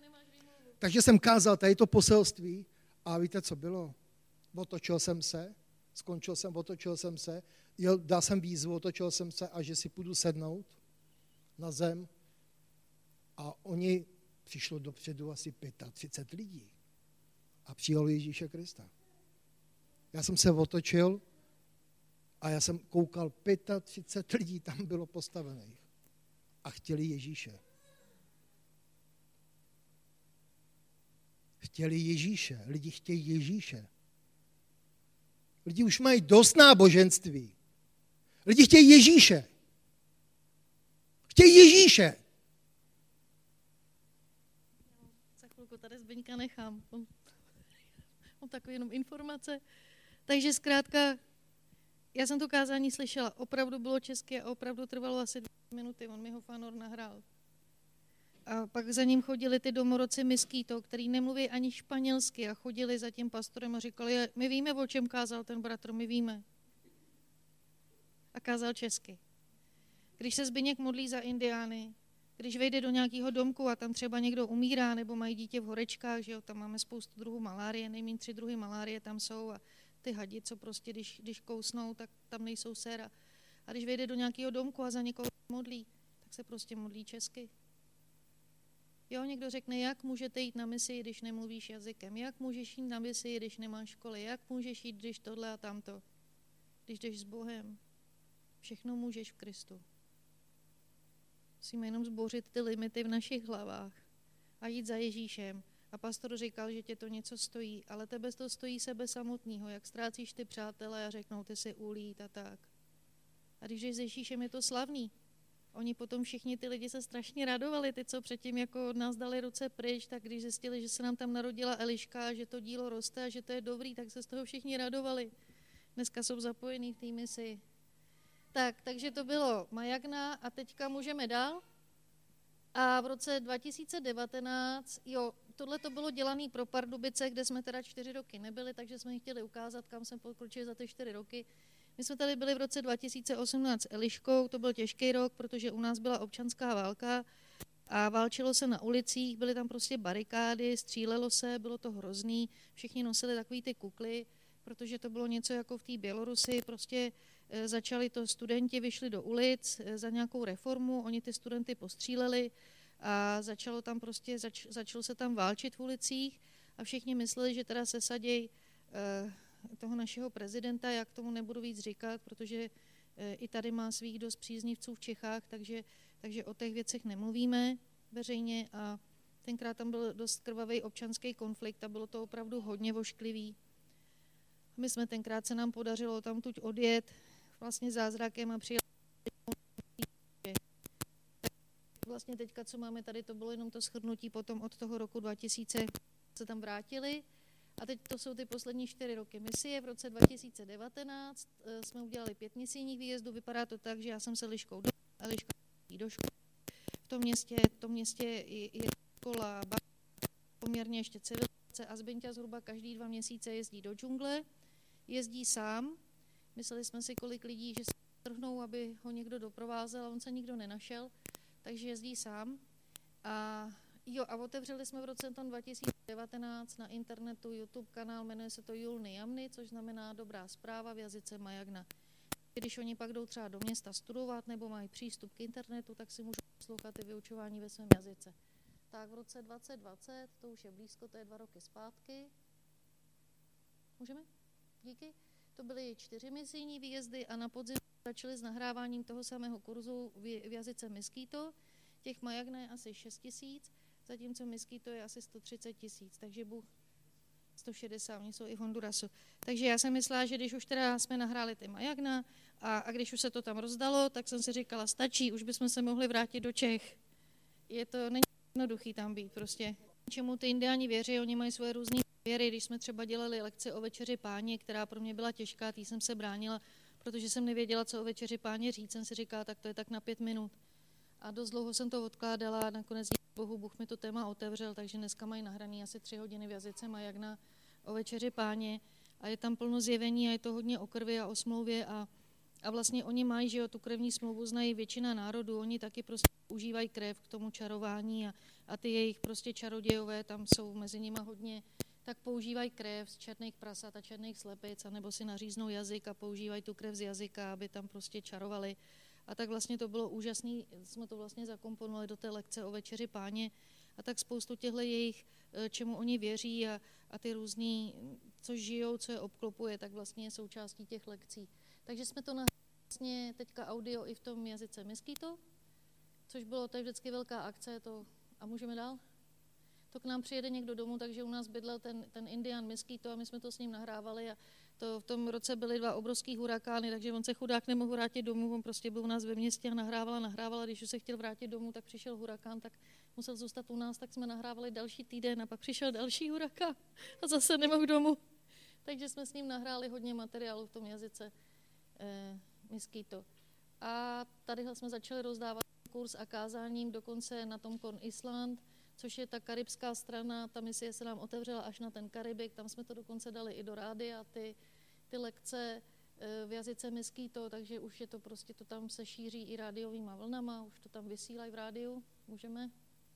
A víte, co bylo? Otočil jsem se, otočil jsem se, dal jsem výzvu, otočil jsem se a že si půjdu sednout na zem. A oni přišlo dopředu asi 35 lidí a přijalo Ježíše Krista. Já jsem se otočil a já jsem koukal, 35 lidí tam bylo postavených a chtěli Ježíše. Lidi chtějí Ježíše. Lidi už mají dost náboženství. Lidi chtějí Ježíše. Za chvilku tady Zbyňka nechám. Mám takové jenom informace. Takže zkrátka, já jsem to kázání slyšela, opravdu bylo české a opravdu trvalo asi 2 minuty, on mi ho Fanor nahrál. A pak za ním chodili ty domorodci Miskýto, který nemluví ani španělsky a chodili za tím pastorem a říkali, my víme, o čem kázal ten bratr, my víme. A kázal česky. Když se Zbyněk modlí za indiány, když vejde do nějakého domku a tam třeba někdo umírá nebo mají dítě v horečkách, že jo, tam máme spoustu druhů malárie, nejméně 3 druhy malárie tam jsou a ty hadi, co prostě, když kousnou, tak tam nejsou séra. A když vejde do nějakého domku a za někoho modlí, tak se prostě modlí česky. Jo, někdo řekne, jak můžete jít na misi, když nemluvíš jazykem, jak můžeš jít na misi, když nemáš školy, jak můžeš jít, když tohle a tamto, když jdeš s Bohem. Všechno můžeš v Kristu. Musíme jenom zbořit ty limity v našich hlavách a jít za Ježíšem. A pastor říkal, že tě to něco stojí, ale tebe to stojí sebe samotného, jak ztrácíš ty přátelé a řeknou, ty si ulít a tak. A když jdeš s Ježíšem, je to slavný. Oni potom všichni ty lidi se strašně radovali, ty, co předtím jako od nás dali ruce pryč, tak když zjistili, že se nám tam narodila Eliška, že to dílo roste a že to je dobrý, tak se z toho všichni radovali. Dneska jsou zapojení v té misi. Takže to bylo Majagna a teďka můžeme dál. A v roce 2019, tohle to bylo dělané pro Pardubice, kde jsme teda 4 roky nebyli, takže jsme chtěli ukázat, kam jsme pokročili za ty 4 roky. My jsme tady byli v roce 2018 Eliškou, to byl těžký rok, protože u nás byla občanská válka a válčilo se na ulicích, byly tam prostě barikády, střílelo se, bylo to hrozný, všichni nosili takový ty kukly, protože to bylo něco jako v té Bělorusi, prostě začali to studenti, vyšli do ulic za nějakou reformu, oni ty studenty postříleli a začalo se tam válčit v ulicích a všichni mysleli, že teda sesaděj toho našeho prezidenta, já k tomu nebudu víc říkat, protože i tady má svých dost příznivců v Čechách, takže o těch věcech nemluvíme veřejně a tenkrát tam byl dost krvavý občanský konflikt a bylo to opravdu hodně ošklivý. My jsme tenkrát se nám podařilo tamtuť odjet vlastně zázrakem a přijeli. Vlastně teďka, co máme tady, to bylo jenom to shrnutí potom od toho roku 2000 se tam vrátili. A teď to jsou ty poslední 4 roky misie. V roce 2019 jsme udělali 5 misijních výjezdů. Vypadá to tak, že já jsem se Liškou do školy. V tom městě je škola, poměrně ještě civilizace a Zbyňťa zhruba každý 2 měsíce jezdí do džungle. Jezdí sám. Mysleli jsme si, kolik lidí, že se trhnou, aby ho někdo doprovázel, a on se nikdo nenašel, takže jezdí sám. A otevřeli jsme v roce 2019 na internetu YouTube kanál, jmenuje se to Julny Jamny, což znamená dobrá zpráva v jazyce Majagna. Když oni pak jdou třeba do města studovat nebo mají přístup k internetu, tak si můžou poslouchat i vyučování ve svém jazyce. Tak v roce 2020, to už je blízko, to je 2 roky zpátky. Můžeme? Díky. To byly 4 misijní výjezdy a na podzim začali s nahráváním toho samého kurzu v jazyce Miskito. Těch Majagna je asi 6 000, zatímco Miskito je asi 130 000, takže 160, oni jsou i v Hondurasu. Takže já jsem myslela, že když už teda jsme nahráli ty Majagna a když už se to tam rozdalo, tak jsem si říkala, stačí, už bychom se mohli vrátit do Čech. Není jednoduchý tam být prostě. Čemu ty indiáni věří, oni mají svoje různé věry. Když jsme třeba dělali lekci o Večeři Páně, která pro mě byla těžká, tý jsem se bránila, protože jsem nevěděla, co o Večeři Páně říct, jsem si říkala, tak to je tak na 5 minut. A dost dlouho jsem to odkládala a nakonec Bohu Bůh mi to téma otevřel, takže dneska mají nahraný asi 3 hodiny v jazyce Majagna o Večeři Páně a je tam plno zjevení a je to hodně o krvi a o smlouvě a vlastně oni mají, že jo, tu krevní smlouvu znají většina národů, oni taky prostě užívají krev k tomu čarování a ty jejich prostě čarodějové, tam jsou mezi nimi hodně, tak používají krev z černých prasat a černých slepic, anebo si naříznou jazyk a používají tu krev z jazyka, aby tam prostě čarovali. A tak vlastně to bylo úžasné, jsme to vlastně zakomponovali do té lekce o Večeři Páně a tak spoustu těchto jejich, čemu oni věří a ty různý, co žijou, co je obklopuje, tak vlastně je součástí těch lekcí. Takže jsme to vlastně teďka audio i v tom jazyce Miskito, což bylo, to je vždycky velká akce, a můžeme dál? To k nám přijede někdo domů, takže u nás bydlel ten Indián Miskito a my jsme to s ním nahrávali a to v tom roce byly 2 obrovský hurakány, takže on se chudák nemohl vrátit domů, on prostě byl u nás ve městě a nahrávala, když už se chtěl vrátit domů, tak přišel hurakán, tak musel zůstat u nás, tak jsme nahrávali další týden a pak přišel další hurakán a zase nemohl domů. Takže jsme s ním nahráli hodně materiálu v tom jazyce Miskito. A tadyhle jsme začali rozdávat kurz a kázáním dokonce na tom Corn Island, což je ta karibská strana, ta misie se nám otevřela až na ten Karibik, tam jsme to dokonce dali i do rádia, ty lekce v jazyce Miskito, takže už je to prostě, to tam se šíří i rádiovýma vlnama, už to tam vysílají v rádiu, můžeme.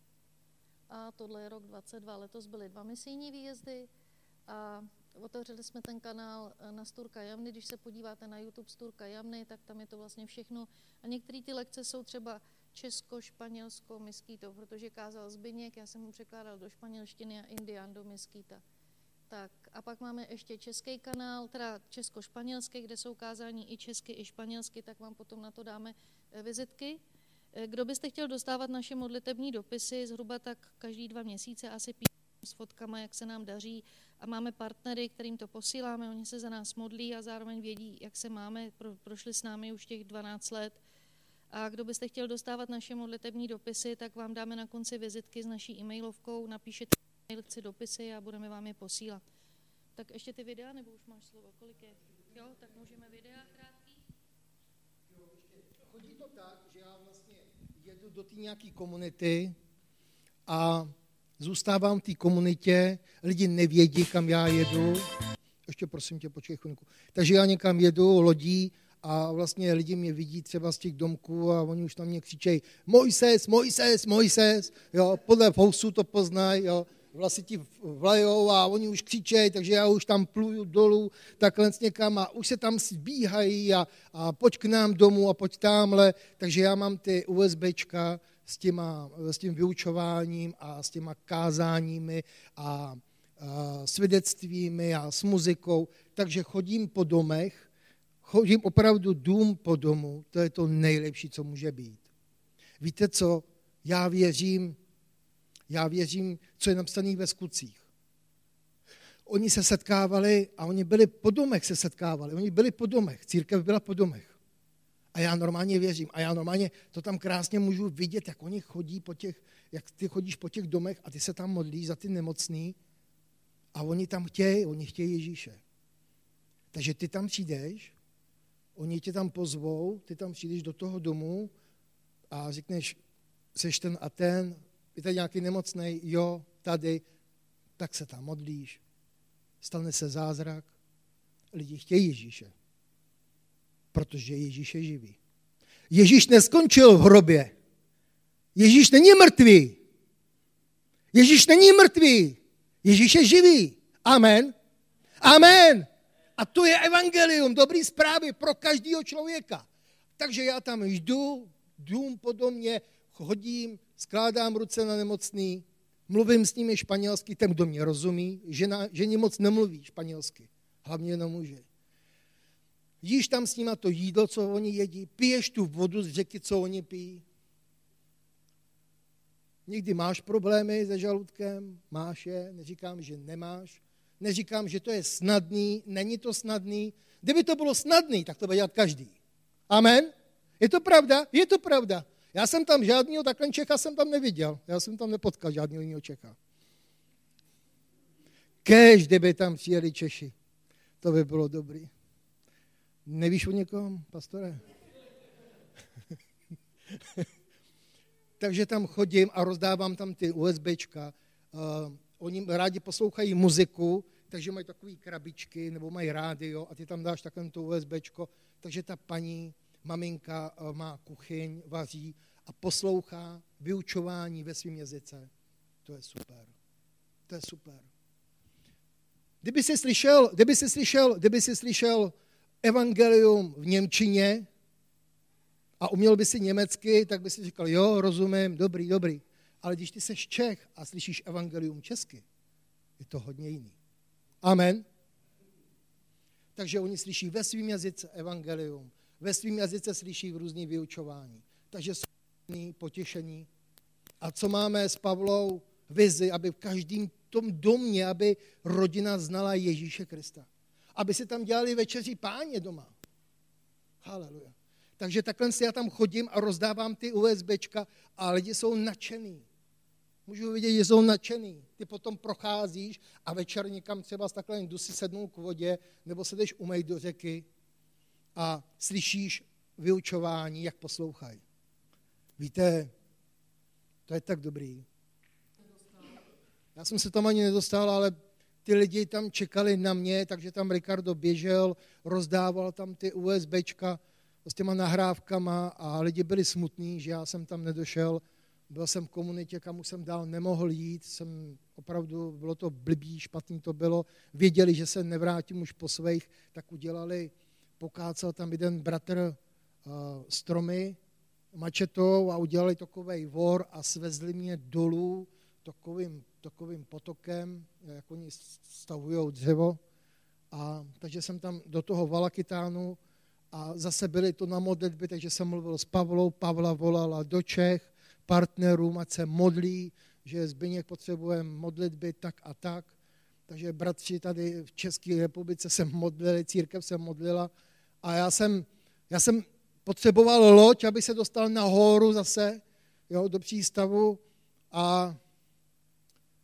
A tohle je rok 2022, letos byly 2 misijní výjezdy a otevřeli jsme ten kanál na Sturka Jamny, když se podíváte na YouTube Sturka Jamny, tak tam je to vlastně všechno. A některé ty lekce jsou třeba Česko, Španělsko, Miskito, protože kázal Zbyněk, já jsem mu překládal do španělštiny a Indián do Miskita. Tak a pak máme ještě český kanál, teda česko-španělský, kde jsou kázání i česky, i španělsky, tak vám potom na to dáme vizitky. Kdo byste chtěl dostávat naše modlitební dopisy, zhruba tak každý 2 měsíce asi s fotkama, jak se nám daří a máme partnery, kterým to posíláme, oni se za nás modlí a zároveň vědí, jak se máme, prošli s námi už těch 12 let. A kdo byste chtěl dostávat naše modlitební dopisy, tak vám dáme na konci vizitky s naší e-mailovkou, napíšete e-mail, chci dopisy a budeme vám je posílat. Tak ještě ty videa, nebo už máš slovo, kolik je? Jo, tak můžeme videa krátký. Chodí to tak, že já vlastně jedu do té nějaké komunity a zůstávám v té komunitě, lidi nevědí, kam já jedu. Ještě prosím tě, počkej chvilku. Takže já někam jedu lodí a vlastně lidi mě vidí třeba z těch domků a oni už na mě křičejí Mojses, Mojses, Mojses, jo, podle housu to poznají, jo, vlasy ti vlajou a oni už křičejí, takže já už tam pluju dolů takhle někam a už se tam zbíhají a pojď k nám domů a pojď tamhle, takže já mám ty USBčka s tím vyučováním a s těma kázáními a svědectvími a s muzikou, takže chodím po domech, chodím opravdu dům po domu, to je to nejlepší, co může být. Víte co, já věřím, co je napsané ve Skutcích. Oni se setkávali a oni byli po domech se setkávali, oni byli po domech, církev byla po domech. A já normálně věřím a já normálně to tam krásně můžu vidět, jak oni chodí jak ty chodíš po těch domech a ty se tam modlíš za ty nemocný a oni chtějí Ježíše. Takže ty tam přijdeš, oni tě tam pozvou, ty tam přijdeš do toho domu a řekneš, seš ten a ten, je tady nějaký nemocnej, jo, tady, tak se tam modlíš, stane se zázrak, lidi chtějí Ježíše, protože Ježíš je živý. Ježíš neskončil v hrobě. Ježíš není mrtvý. Ježíš není mrtvý. Ježíš je živý. Amen. Amen. A to je evangelium, dobrý zprávy pro každého člověka. Takže já tam jdu, dům po domě, chodím, skládám ruce na nemocný, mluvím s nimi španělsky, ten, kdo mě rozumí, ženi moc nemluví španělsky, hlavně jenom muži. Jíš tam s nima to jídlo, co oni jedí, piješ tu vodu z řeky, co oni pijí. Někdy máš problémy se žaludkem, máš je, neříkám, že nemáš, neříkám, že to je snadný, není to snadný. Kdyby to bylo snadný, tak to bude dělat každý. Amen? Je to pravda? Je to pravda. Já jsem tam žádného takhle Čecha jsem tam neviděl. Já jsem tam nepotkal žádného jiného Čecha. Kéž, kdyby tam přijeli Češi. To by bylo dobrý. Nevíš o někom, pastore? Takže tam chodím a rozdávám tam ty USBčka. Oni rádi poslouchají muziku, takže mají takové krabičky nebo mají rádio a ty tam dáš takhle to USBčko. Takže ta paní, maminka má kuchyň, vaří a poslouchá vyučování ve svém jazyce. To je super. To je super. Kdyby jsi slyšel evangelium v němčině a uměl by si německy, tak by si říkal, jo, rozumím, dobrý. Ale když ty seš Čech a slyšíš evangelium česky, je to hodně jiný. Amen. Takže oni slyší ve svém jazyce evangelium, ve svém jazyce slyší v různý vyučování. Takže jsou potěšení. A co máme s Pavlou? Vizi, aby v každém tom domě, aby rodina znala Ježíše Krista. Aby si tam dělali večeři Páně doma. Haleluja. Takže takhle já tam chodím a rozdávám ty USBčka a lidi jsou nadšený. Můžu vidět, že jsou nadšený. Ty potom procházíš a večer někam třeba takhle jdu si sednout k vodě nebo se jdeš umýt do řeky a slyšíš vyučování, jak poslouchají. Víte, to je tak dobrý. Já jsem se tam ani nedostal, ale ty lidi tam čekali na mě, takže tam Ricardo běžel, rozdával tam ty USBčka s těma nahrávkama a lidi byli smutní, že já jsem tam nedošel. Byl jsem v komunitě, kam už jsem dál nemohl jít, opravdu, bylo to blbý, špatný to bylo. Věděli, že se nevrátím už po svých, tak pokácal tam jeden bratr stromy mačetou a udělali takovej vor a svezli mě dolů takovým potokem, jak oni stavujou dřevo. Takže jsem tam do toho Valakytánu a zase byli to na modlitby, takže jsem mluvil s Pavlou, Pavla volala do Čech, partnerům, ať se modlí, že Zbyněk potřebuje modlitby tak a tak. Takže bratři tady v České republice se modlili, církev se modlila a já jsem potřeboval loď, aby se dostal nahoru zase, jo, do přístavu a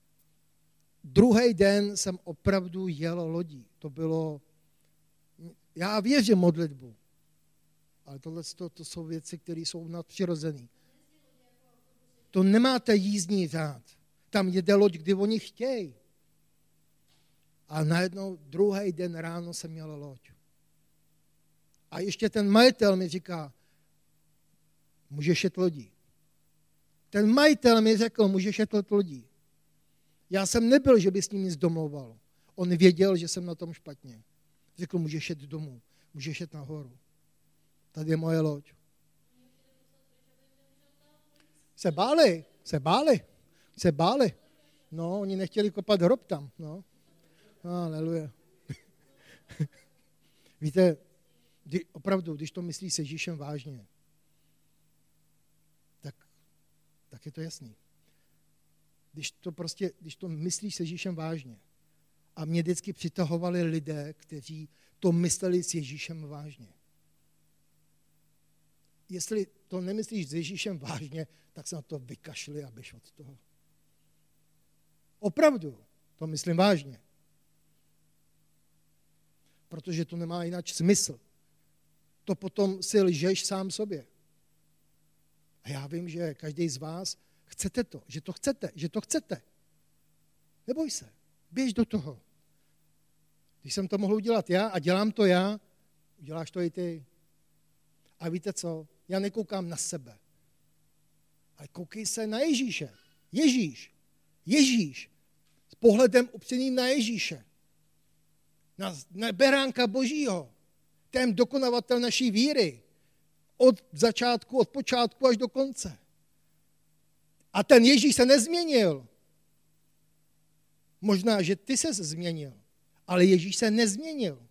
druhý den jsem opravdu jel lodí. To bylo Já věřím modlitbu. Ale tohle to jsou věci, které jsou nadpřirozené. To nemáte jízdní řád. Tam jede loď, kdy oni chtějí. A najednou druhý den ráno jsem měl loď. A ještě ten majitel mi říká, můžeš jet lodí. Ten majitel mi řekl, můžeš jet lodí. Já jsem nebyl, že by s ním nic domlouval. On věděl, že jsem na tom špatně. Řekl, můžeš jet domů, můžeš jet nahoru. Tady je moje loď. Se báli. No, oni nechtěli kopat hrob tam. No. Aleluja. Víte, opravdu, když to myslíš s Ježíšem vážně, tak je to jasný. Když to myslíš s Ježíšem vážně. A mě vždycky přitahovali lidé, kteří to mysleli s Ježíšem vážně. Jestli to nemyslíš s Ježíšem vážně, tak se na to vykašli a běž od toho. Opravdu, to myslím vážně. Protože to nemá jinak smysl. To potom si lžeš sám sobě. A já vím, že každý z vás chcete to, že to chcete. Neboj se, běž do toho. Když jsem to mohl udělat já a dělám to já, uděláš to i ty. A víte co? Já nekoukám na sebe. Ale koukej se na Ježíše. Ježíš. S pohledem upřeným na Ježíše. Na beránka Božího. Ten dokonavatel naší víry. Od počátku až do konce. A ten Ježíš se nezměnil. Možná, že ty ses změnil, ale Ježíš se nezměnil.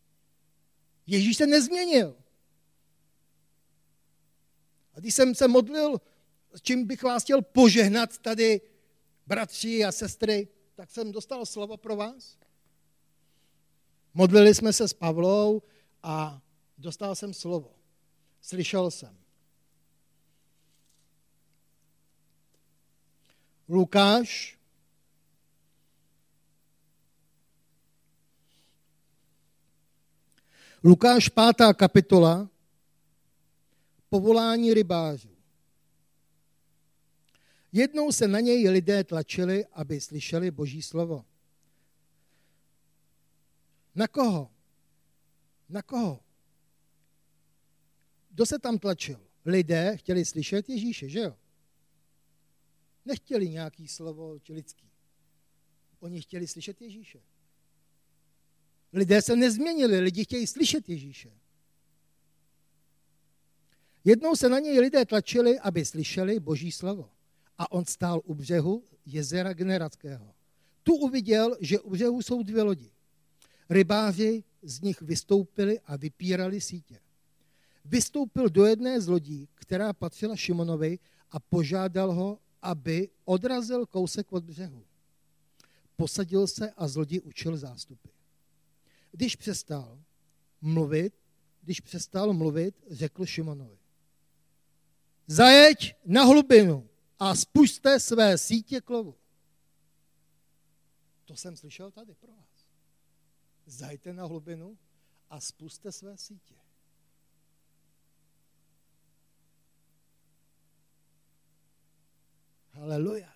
A když jsem se modlil, s čím bych vás chtěl požehnat tady, bratři a sestry, tak jsem dostal slovo pro vás. Modlili jsme se s Pavlou a dostal jsem slovo. Slyšel jsem. Lukáš, Lukáš 5. kapitola, povolání rybářů. Jednou se na něj lidé tlačili, aby slyšeli Boží slovo. Na koho? Kdo se tam tlačil? Lidé chtěli slyšet Ježíše, že jo? Nechtěli nějaký slovo či lidský. Oni chtěli slyšet Ježíše. Lidé se nezměnili, lidi chtějí slyšet Ježíše. Jednou se na něj lidé tlačili, aby slyšeli Boží slovo. A on stál u břehu jezera Generackého. Tu uviděl, že u břehu jsou 2 lodi. Rybáři z nich vystoupili a vypírali sítě. Vystoupil do jedné z lodí, která patřila Šimonovi, a požádal ho, aby odrazil kousek od břehu. Posadil se a z lodi učil zástupy. Když přestal mluvit, řekl Šimonovi: Zajeď na hlubinu a spušťte své sítě k lovu. To jsem slyšel tady pro vás. Zajďte na hlubinu a spusťte své sítě. Haleluja.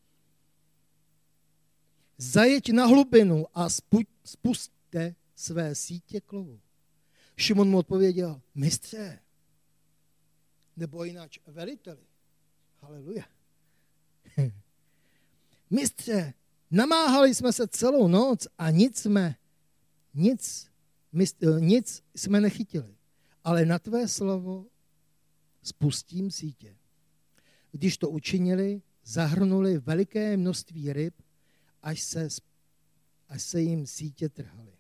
Zajeď na hlubinu a spusťte své sítě k lovu. Šimon mu odpověděl: Mistře, nebo jinak veliteli. Haleluja. Mistře, namáhali jsme se celou noc a nic jsme nechytili. Ale na tvé slovo spustím sítě. Když to učinili, zahrnuli veliké množství ryb, až se jim sítě trhaly.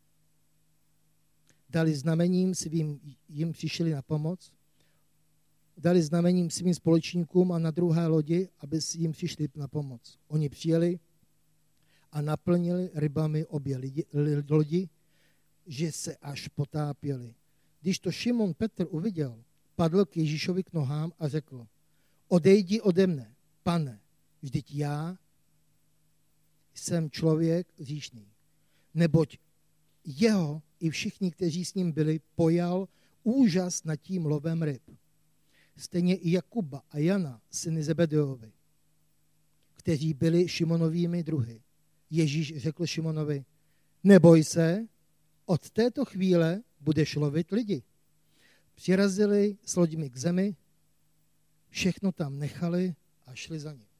Dali znamením svým, jim přišli na pomoc, dali znamením svým společníkům a na druhé lodi, aby si jim přišli na pomoc. Oni přijeli a naplnili rybami obě lodi, že se až potápěli. Když to Šimon Petr uviděl, padl k Ježíšovi k nohám a řekl: Odejdi ode mne, Pane, vždyť já jsem člověk hříšný. Neboť jeho i všichni, kteří s ním byli, pojal úžas nad tím lovem ryb. Stejně i Jakuba a Jana, syny Zebedeovi, kteří byli Šimonovými druhy. Ježíš řekl Šimonovi, neboj se, od této chvíle budeš lovit lidi. Přirazili s loďmi k zemi, všechno tam nechali a šli za ním.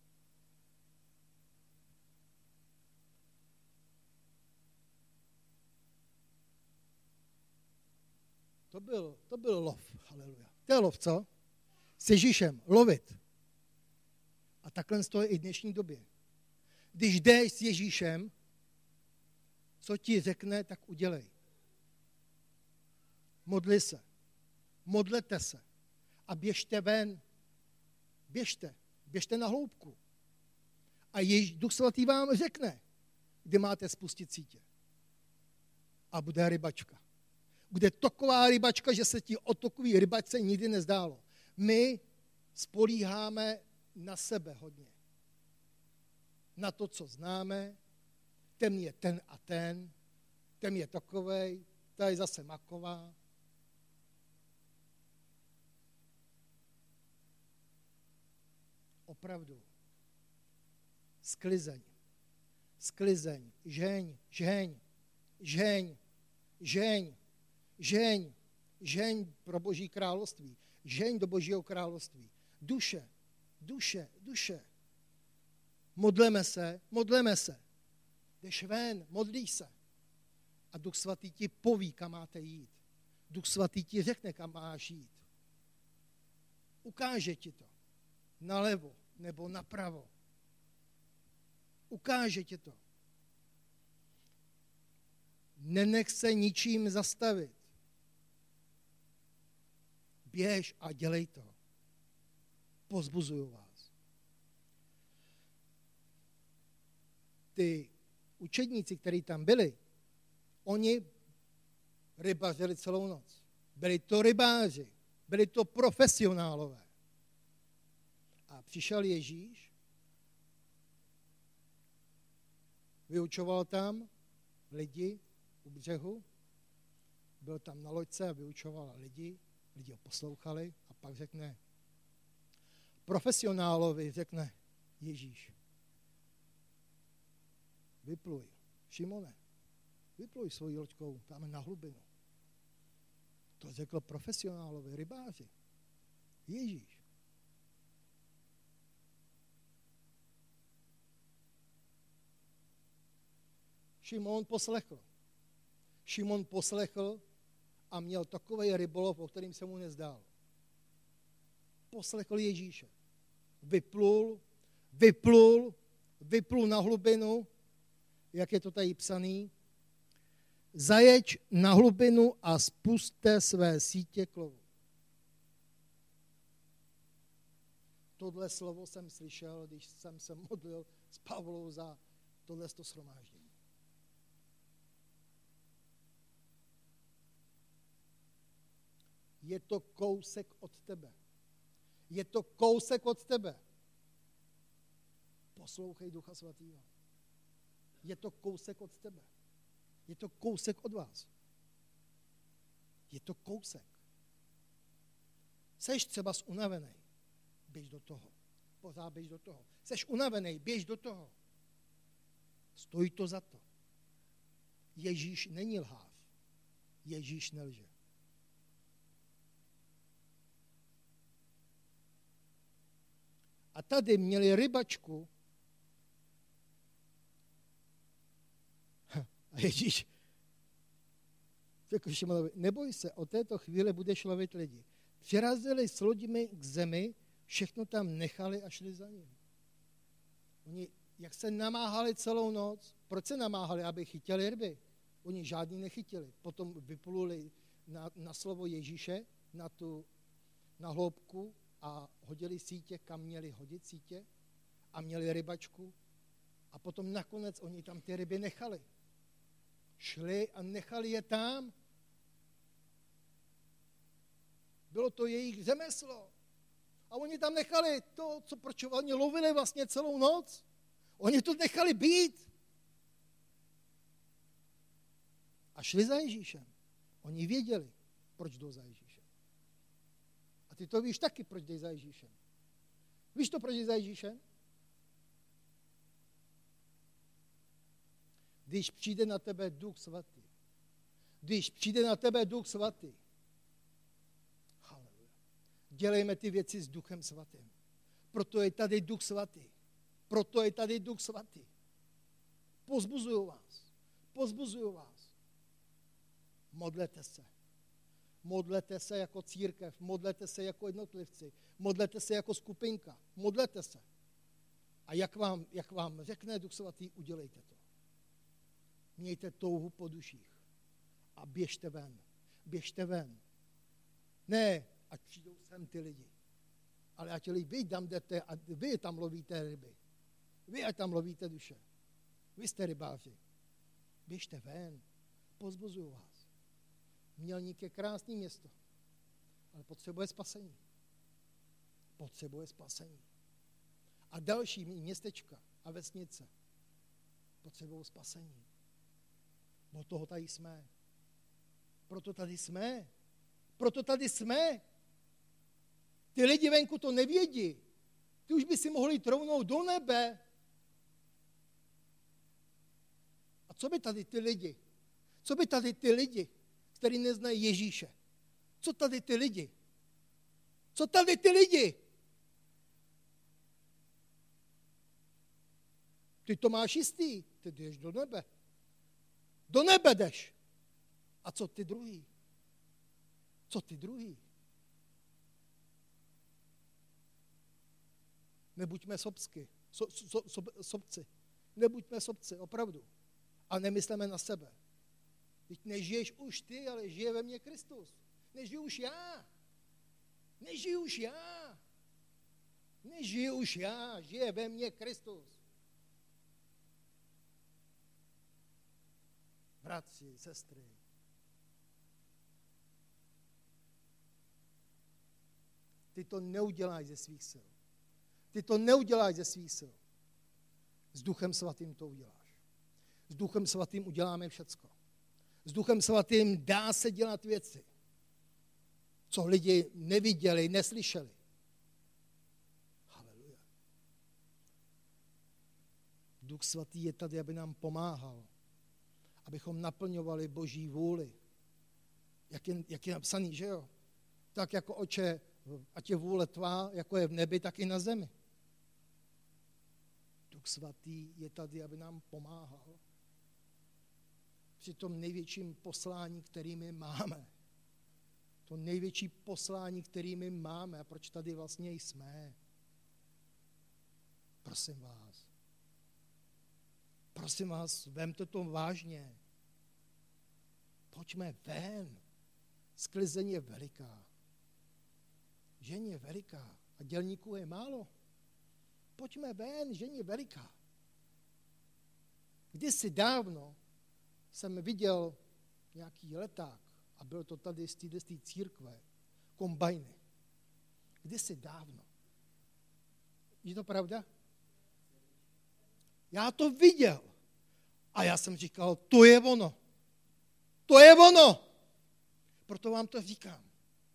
To byl lov, haleluja. To je lov, co? S Ježíšem, lovit. A takhle to je i v dnešní době. Když jdeš s Ježíšem, co ti řekne, tak udělej. Modli se. Modlete se. A běžte ven. Běžte na hloubku. A Duch Svatý vám řekne, kde máte spustit sítě. A bude rybačka. Bude taková rybačka, že se ti o takový rybačce nikdy nezdálo. My spolíháme na sebe hodně. Na to, co známe. Ten je ten a ten je takovej, ta je zase maková. Opravdu. Sklizeň. Žeň pro Boží království. Žeň do Božího království. Duše. Modleme se. Jdeš ven, modlíš se. A Duch Svatý ti poví, kam máte jít. Duch Svatý ti řekne, kam máš jít. Ukáže ti to. Nalevo nebo napravo. Ukáže ti to. Nenech se ničím zastavit. Běž a dělej to. Pozbuzuju vás. Ty učedníci, kteří tam byli, oni rybařili celou noc. Byli to rybáři, byli to profesionálové. A přišel Ježíš, vyučoval tam lidi u břehu, byl tam na loďce a vyučoval lidi ho poslouchali a pak řekne, profesionálovi řekne Ježíš, vypluj, Šimone, vypluj svojí loďkou tam na hlubinu. To řekl profesionálovi, rybáři. Ježíš. Šimon poslechl a měl takovej rybolov, o kterým se mu nezdál. Poslechl Ježíše. Vyplul na hlubinu, jak je to tady psaný. Zajeď na hlubinu a spuste své sítě k lovu. Tohle slovo jsem slyšel, když jsem se modlil s Pavlou za tohle shromáždění. Je to kousek od tebe. Poslouchej Ducha Svatého. Je to kousek od tebe. Je to kousek od vás. Je to kousek. Seš třeba unavený, běž do toho. Pořád běž do toho. Seš unavený, běž do toho. Stojí to za to. Ježíš není lhář. Ježíš nelže. A tady měli rybačku a Ježíš řekl Šimonovi, neboj se, od této chvíle budeš lovit lidi. Přirazili s loďmi k zemi, všechno tam nechali a šli za ním. Oni, jak se namáhali celou noc, proč se namáhali, aby chytili ryby? Oni žádný nechytili. Potom vypluli na slovo Ježíše, na hloubku, a hodili sítě, kam měli hodit sítě a měli rybačku a potom nakonec oni tam ty ryby nechali. Šli a nechali je tam. Bylo to jejich řemeslo. A oni tam nechali to, proč oni lovili vlastně celou noc. Oni to nechali být. A šli za Ježíšem. Oni věděli, proč jdou za Ježíšem. A ty to víš taky, proč jdeš za Ježíšem. Víš to, proč jdeš za Ježíšem? Když přijde na tebe Duch Svatý. Když přijde na tebe Duch Svatý. Haleluja. Dělejme ty věci s Duchem Svatým. Proto je tady Duch Svatý. Proto je tady Duch Svatý. Pozbuzuju vás. Pozbuzuju vás. Modlete se. Modlete se jako církev. Modlete se jako jednotlivci. Modlete se jako skupinka. Modlete se. A jak vám řekne Duch Svatý, udělejte to. Mějte touhu po duších. A běžte ven. Běžte ven. Ne, ať přijdou sem ty lidi. Ale ať vy tam jdete a vy tam lovíte ryby. Vy ať tam lovíte duše. Vy jste rybáři. Běžte ven. Pozbuzuju vás. Mělník je krásné město. Ale potřebuje spasení. Potřebuje spasení. A další městečka a vesnice potřebují spasení. Od toho tady jsme. Proto tady jsme. Proto tady jsme. Ty lidi venku to nevědí. Ty už by si mohli trounout do nebe. A co by tady ty lidi? Co by tady ty lidi, kteří neznají Ježíše? Co tady ty lidi? Co tady ty lidi? Ty to máš jistý. Ty jdeš do nebe. Do nebe jdeš. A co ty druhý? Co ty druhý? Nebuďme sobci. Nebuďme sobci, opravdu. A nemyslíme na sebe. Teď nežiješ už ty, ale žije ve mně Kristus. Nežiju už já. Nežiju už já. Nežiju už já. Žije ve mně Kristus. Bratři, sestry. Ty to neuděláš ze svých sil. Ty to neuděláš ze svých sil. S Duchem Svatým to uděláš. S Duchem Svatým uděláme všecko. S Duchem Svatým dá se dělat věci, co lidi neviděli, neslyšeli. Haleluja. Duch Svatý je tady, aby nám pomáhal. Abychom naplňovali Boží vůli. Jak je napsaný, že jo? Tak jako oče, ať je vůle tvá, jako je v nebi, tak i na zemi. Duch Svatý je tady, aby nám pomáhal. Při tom největším poslání, který my máme. To největší poslání, který my máme. A proč tady vlastně jsme? Prosím vás. Prosím vás, vemte to vážně. Pojďme ven. Sklizeň je veliká. Žeň je veliká a dělníků je málo. Pojďme ven, žeň je veliká. Kdysi dávno jsem viděl nějaký leták a byl to tady z té církve, kombajny. Kdysi dávno. Je to pravda? Já to viděl. A já jsem říkal, to je ono. To je ono. Proto vám to říkám.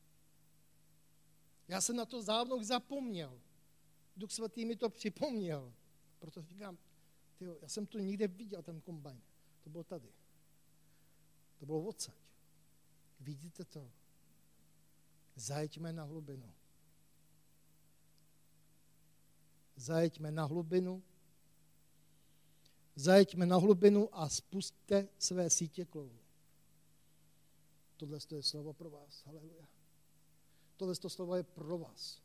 Já jsem na to dávno zapomněl. Duch Svatý mi to připomněl. Proto říkám, tyjo, já jsem to nikde viděl, ten kombajn. To bylo tady. To bylo odsaď. Vidíte to? Zajeďme na hlubinu. Zajeďme na hlubinu. Zajeďme na hlubinu a spusťte své sítě klovu. Tohle je slovo pro vás. Haleluja. Tohle slovo je pro vás.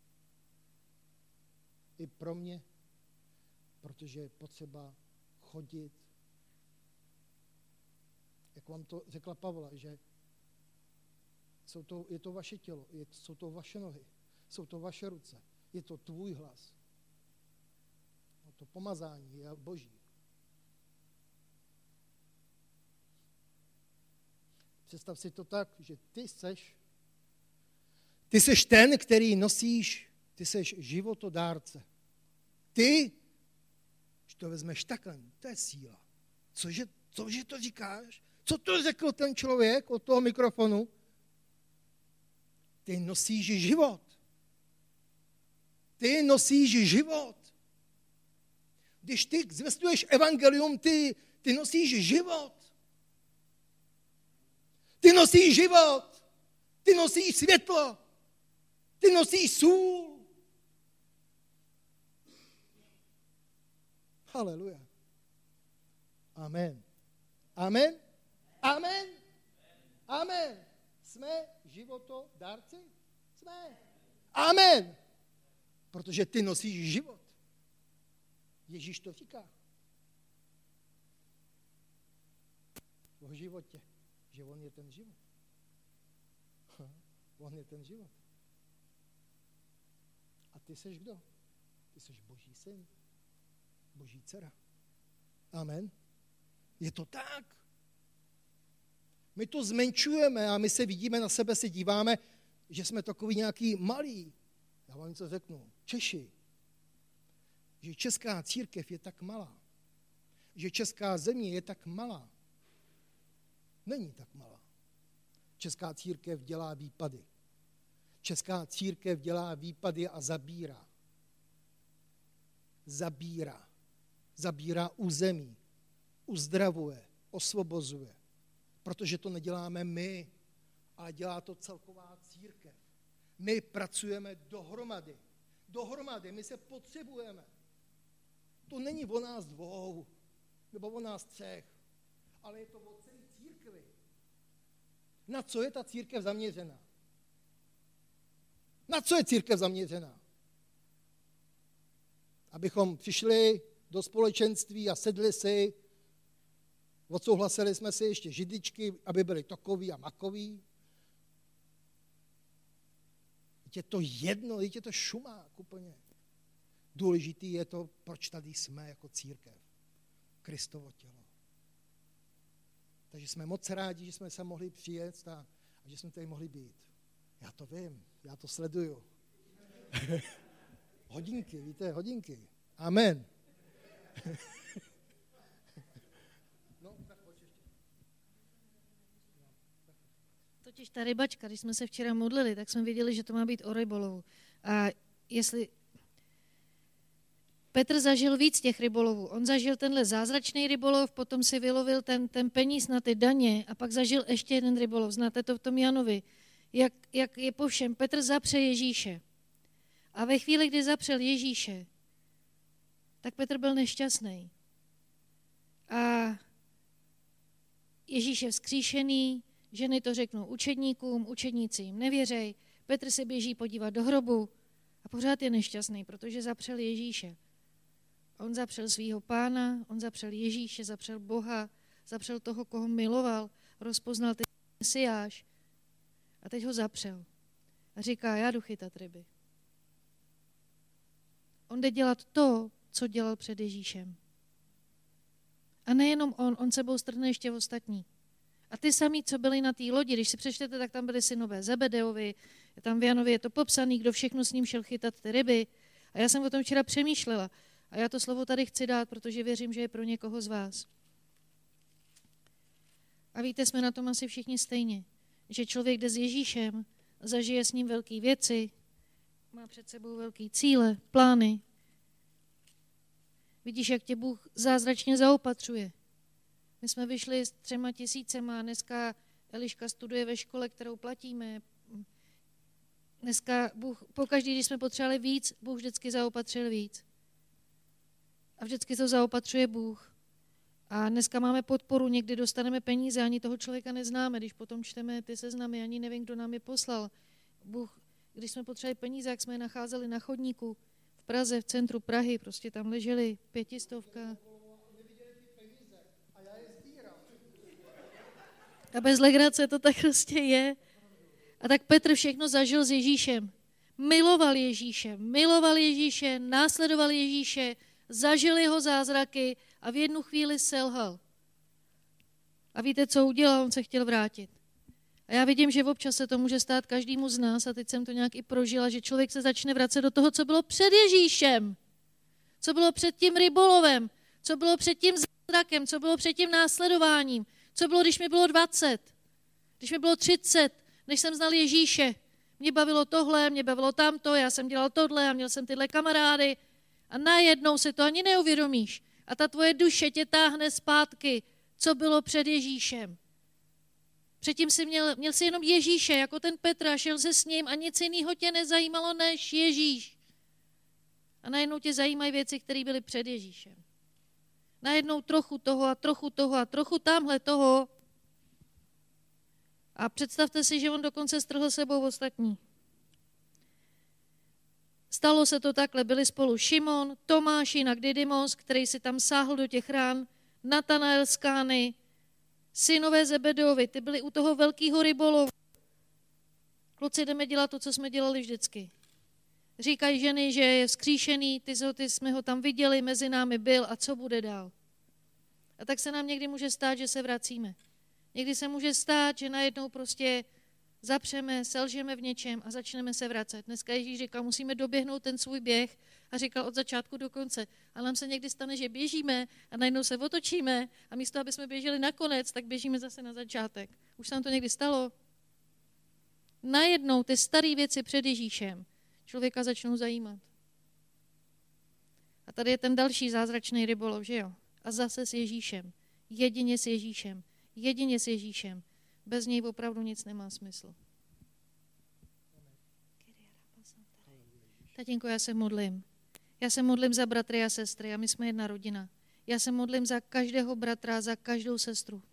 I pro mě, protože je potřeba chodit. Jak vám to řekla Pavla, že je to vaše tělo, jsou to vaše nohy, jsou to vaše ruce, je to tvůj hlas. To pomazání je Boží. Představ si to tak, že ty seš ten, který nosíš, ty seš životodárce. Ty, když to vezmeš takhle, to je síla. Cože to říkáš? Co to řekl ten člověk od toho mikrofonu? Ty nosíš život. Ty nosíš život. Když ty zvestuješ evangelium, ty nosíš život. Ty nosíš život. Ty nosíš světlo. Ty nosíš sůl. Haleluja. Amen. Amen. Amen. Amen. Jsme životodárci? Jsme. Amen. Protože ty nosíš život. Ježíš to říká. O životě. Že on je ten život. On je ten život. A ty seš kdo? Ty seš Boží syn. Boží dcera. Amen. Je to tak. My to zmenšujeme a my se vidíme, na sebe se díváme, že jsme takový nějaký malí. Já vám něco řeknu. Češi. Že česká církev je tak malá. Že česká země je tak malá. Není tak malá. Česká církev dělá výpady. Česká církev dělá výpady a zabírá. Zabírá. Zabírá území. Uzdravuje. Osvobozuje. Protože to neděláme my, ale dělá to celková církev. My pracujeme dohromady. Dohromady. My se potřebujeme. To není o nás dvou, nebo o nás třech, ale je to o celé církvi. Na co je ta církev zaměřená? Na co je církev zaměřená? Abychom přišli do společenství a sedli si, odsouhlasili jsme si ještě židličky, aby byly takový a makový. Je to jedno, je to šumák úplně. Důležitý je to, proč tady jsme jako církev. Kristovo tělo. Takže jsme moc rádi, že jsme se mohli přijet a že jsme tady mohli být. Já to vím, já to sleduju. Hodinky, víte, hodinky. Amen. No, tak pojď ještě. Totiž ta rybačka, když jsme se včera modlili, tak jsme viděli, že to má být o rybolovu. A jestli Petr zažil víc těch rybolovů. On zažil tenhle zázračný rybolov, potom si vylovil ten peníz na ty daně a pak zažil ještě jeden rybolov. Znáte to v tom Janovi. Jak je po všem. Petr zapře Ježíše. A ve chvíli, kdy zapřel Ježíše, tak Petr byl nešťastný. A Ježíš je vzkříšený, ženy to řeknou učedníkům, učedníci jim nevěřej. Petr se běží podívat do hrobu a pořád je nešťastný, protože zapřel Ježíše. On zapřel svýho pána, on zapřel Ježíše, zapřel Boha, zapřel toho, koho miloval, rozpoznal ty Mesiáš a teď ho zapřel. A říká, já jdu chytat ryby. On jde dělat to, co dělal před Ježíšem. A nejenom on sebou strhne ještě ostatní. A ty samí, co byli na té lodi, když si přečtete, tak tam byli synové Zebedeovi, tam v Janovi je to popsaný, kdo všechno s ním šel chytat ty ryby. A já jsem o tom včera přemýšlela. A já to slovo tady chci dát, protože věřím, že je pro někoho z vás. A víte, jsme na tom asi všichni stejně. Že člověk jde s Ježíšem, zažije s ním velké věci, má před sebou velké cíle, plány. Vidíš, jak tě Bůh zázračně zaopatřuje. My jsme vyšli s 3 000 a dneska Eliška studuje ve škole, kterou platíme. Dneska Bůh, pokaždý, když jsme potřebovali víc, Bůh vždycky zaopatřil víc. A vždycky to zaopatřuje Bůh. A dneska máme podporu, někdy dostaneme peníze, ani toho člověka neznáme. Když potom čteme ty seznamy, ani nevím, kdo nám je poslal. Bůh, když jsme potřebovali peníze, jak jsme je nacházeli na chodníku v Praze, v centru Prahy, prostě tam leželi 500. A bez legrace to tak prostě je. A tak Petr všechno zažil s Ježíšem. Miloval Ježíše, následoval Ježíše, zažil jeho zázraky a v jednu chvíli selhal. A víte, co udělal? On se chtěl vrátit. A já vidím, že občas se to může stát každému z nás a teď jsem to nějak i prožila, že člověk se začne vracet do toho, co bylo před Ježíšem, co bylo před tím rybolovem, co bylo před tím zázrakem, co bylo před tím následováním, Co bylo, když mi bylo 20? Když mi bylo 30, než jsem znal Ježíše? Mě bavilo tohle, mě bavilo tamto, já jsem dělal tohle a měl jsem tyhle kamarády. A najednou se to ani neuvědomíš. A ta tvoje duše tě táhne zpátky, co bylo před Ježíšem. Předtím měl jsi jenom Ježíše, jako ten Petr, a šel se s ním a nic jiného tě nezajímalo než Ježíš. A najednou tě zajímají věci, které byly před Ježíšem. Najednou trochu toho a trochu toho a trochu tamhle toho. A představte si, že on dokonce strhl sebou ostatní. Stalo se to takhle, byli spolu Šimon, Tomáš, jinak Didymos, který si tam sáhl do těch rán, Natanael z Kány, synové Zebedeovi, ty byli u toho velkého rybolovu. Kluci, jdeme dělat to, co jsme dělali vždycky. Říkají ženy, že je vzkříšený, ty jsme ho tam viděli, mezi námi byl a co bude dál. A tak se nám někdy může stát, že se vracíme. Někdy se může stát, že najednou prostě zapřeme, selžeme v něčem a začneme se vracet. Dneska Ježíš říkal, musíme doběhnout ten svůj běh a říkal od začátku do konce. A nám se někdy stane, že běžíme a najednou se otočíme a místo, aby jsme běželi na konec, tak běžíme zase na začátek. Už se nám to někdy stalo? Najednou ty staré věci před Ježíšem člověka začnou zajímat. A tady je ten další zázračný rybolov, že jo? A zase s Ježíšem. Jedině s Ježíšem. Jedině s Ježíšem. Bez něj opravdu nic nemá smysl. Tatínko, já se modlím. Já se modlím za bratry a sestry a my jsme jedna rodina. Já se modlím za každého bratra, za každou sestru.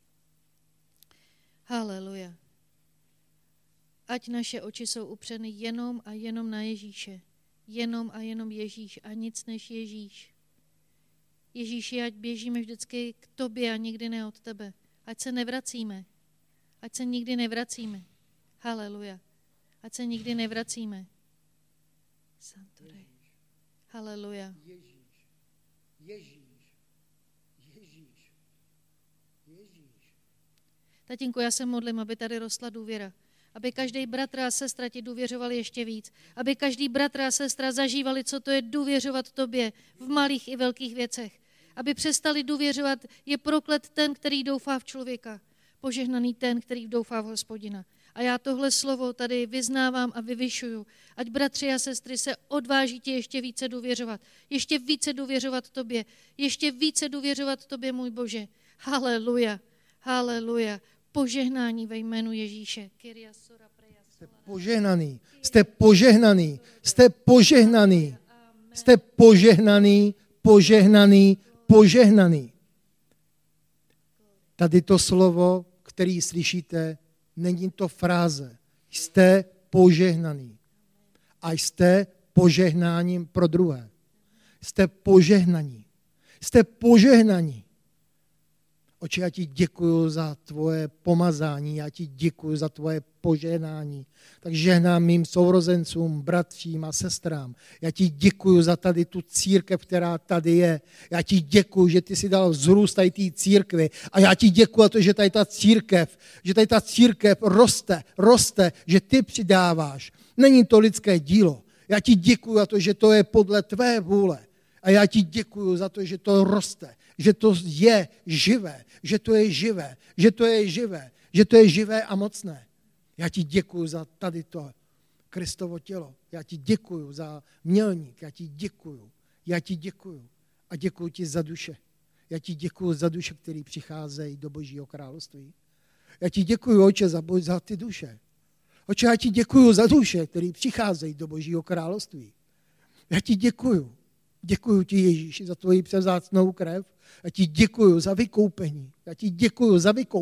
Haleluja. Ať naše oči jsou upřeny jenom a jenom na Ježíše. Jenom a jenom Ježíš a nic než Ježíš. Ježíši, ať běžíme vždycky k tobě a nikdy ne od tebe. Ať se nevracíme. Ať se nikdy nevracíme. Haleluja. Ať se nikdy nevracíme. Santurej. Haleluja. Ježíš. Ježíš. Ježíš. Ježíš. Tatínku, já se modlím, aby tady rostla důvěra. Aby každý bratr a sestra ti důvěřovali ještě víc. Aby každý bratr a sestra zažívali, co to je důvěřovat tobě v malých i velkých věcech. Aby přestali důvěřovat, je proklet ten, který doufá v člověka. Požehnaný ten, který doufá v Hospodina. A já tohle slovo tady vyznávám a vyvyšuju. Ať bratři a sestry se odváží tě ještě více důvěřovat. Ještě více důvěřovat tobě. Ještě více důvěřovat tobě, můj Bože. Haleluja. Haleluja. Požehnání ve jménu Ježíše. Jste požehnaný. Jste požehnaný. Jste požehnaný. Jste požehnaný. Požehnaný. Požehnaný. Tady to slovo, který slyšíte, není to fráze. Jste požehnaný. A jste požehnáním pro druhé. Jste požehnaní. Jste požehnaní. Oče, já ti děkuju za tvoje pomazání, já ti děkuju za tvoje požehnání. Tak žehnám mým sourozencům, bratřím a sestrám. Já ti děkuju za tady tu církev, která tady je. Já ti děkuju, že ty jsi dal vzrůst tady té církvi. A já ti děkuju za to, že tady ta církev roste, že ty přidáváš. Není to lidské dílo. Já ti děkuju za to, že to je podle tvé vůle. A já ti děkuju za to, že to roste, že to je živé, že to je živé, že to je živé, že to je živé a mocné. Já ti děkuju za tady to Kristovo tělo. Já ti děkuju za mělník, já ti děkuju. A děkuju ti za duše. Já ti děkuju za duše, které přicházejí do Božího království. Já ti děkuju, Oče, za ty duše. Oče, já ti děkuju za duše, které přicházejí do Božího království. Já ti děkuju. Děkuju ti, Ježíši, za tvoji převzácnou krev. Já ti děkuju za vykoupení. Já ti děkuju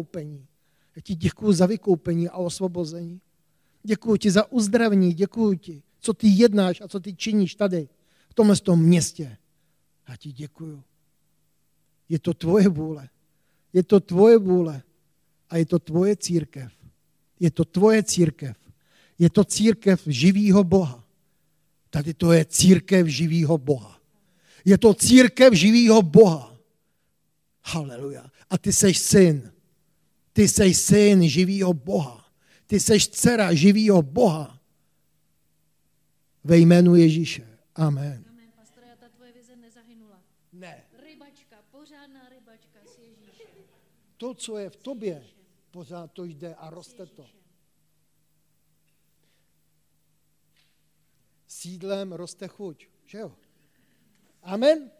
za vykoupení a osvobození. Děkuju ti za uzdravení. Děkuju ti, co ty jednáš a co ty činíš tady, v tomhle městě. Já ti děkuju. Je to tvoje vůle. Je to tvoje vůle. A je to tvoje církev. Je to tvoje církev. Je to církev živýho Boha. Tady to je církev živýho Boha. Je to církev živýho Boha. Haleluja. A ty seš syn. Ty seš syn živýho Boha. Ty seš dcera živýho Boha. Ve jménu Ježíše. Amen. Amen. Pastore, a ta tvoje vize nezahynula. Ne. Rybačka, pořádná rybačka s Ježíšem. to, co je v tobě, pořád to jde a roste to. S jídlem roste chuť, že jo? Amen?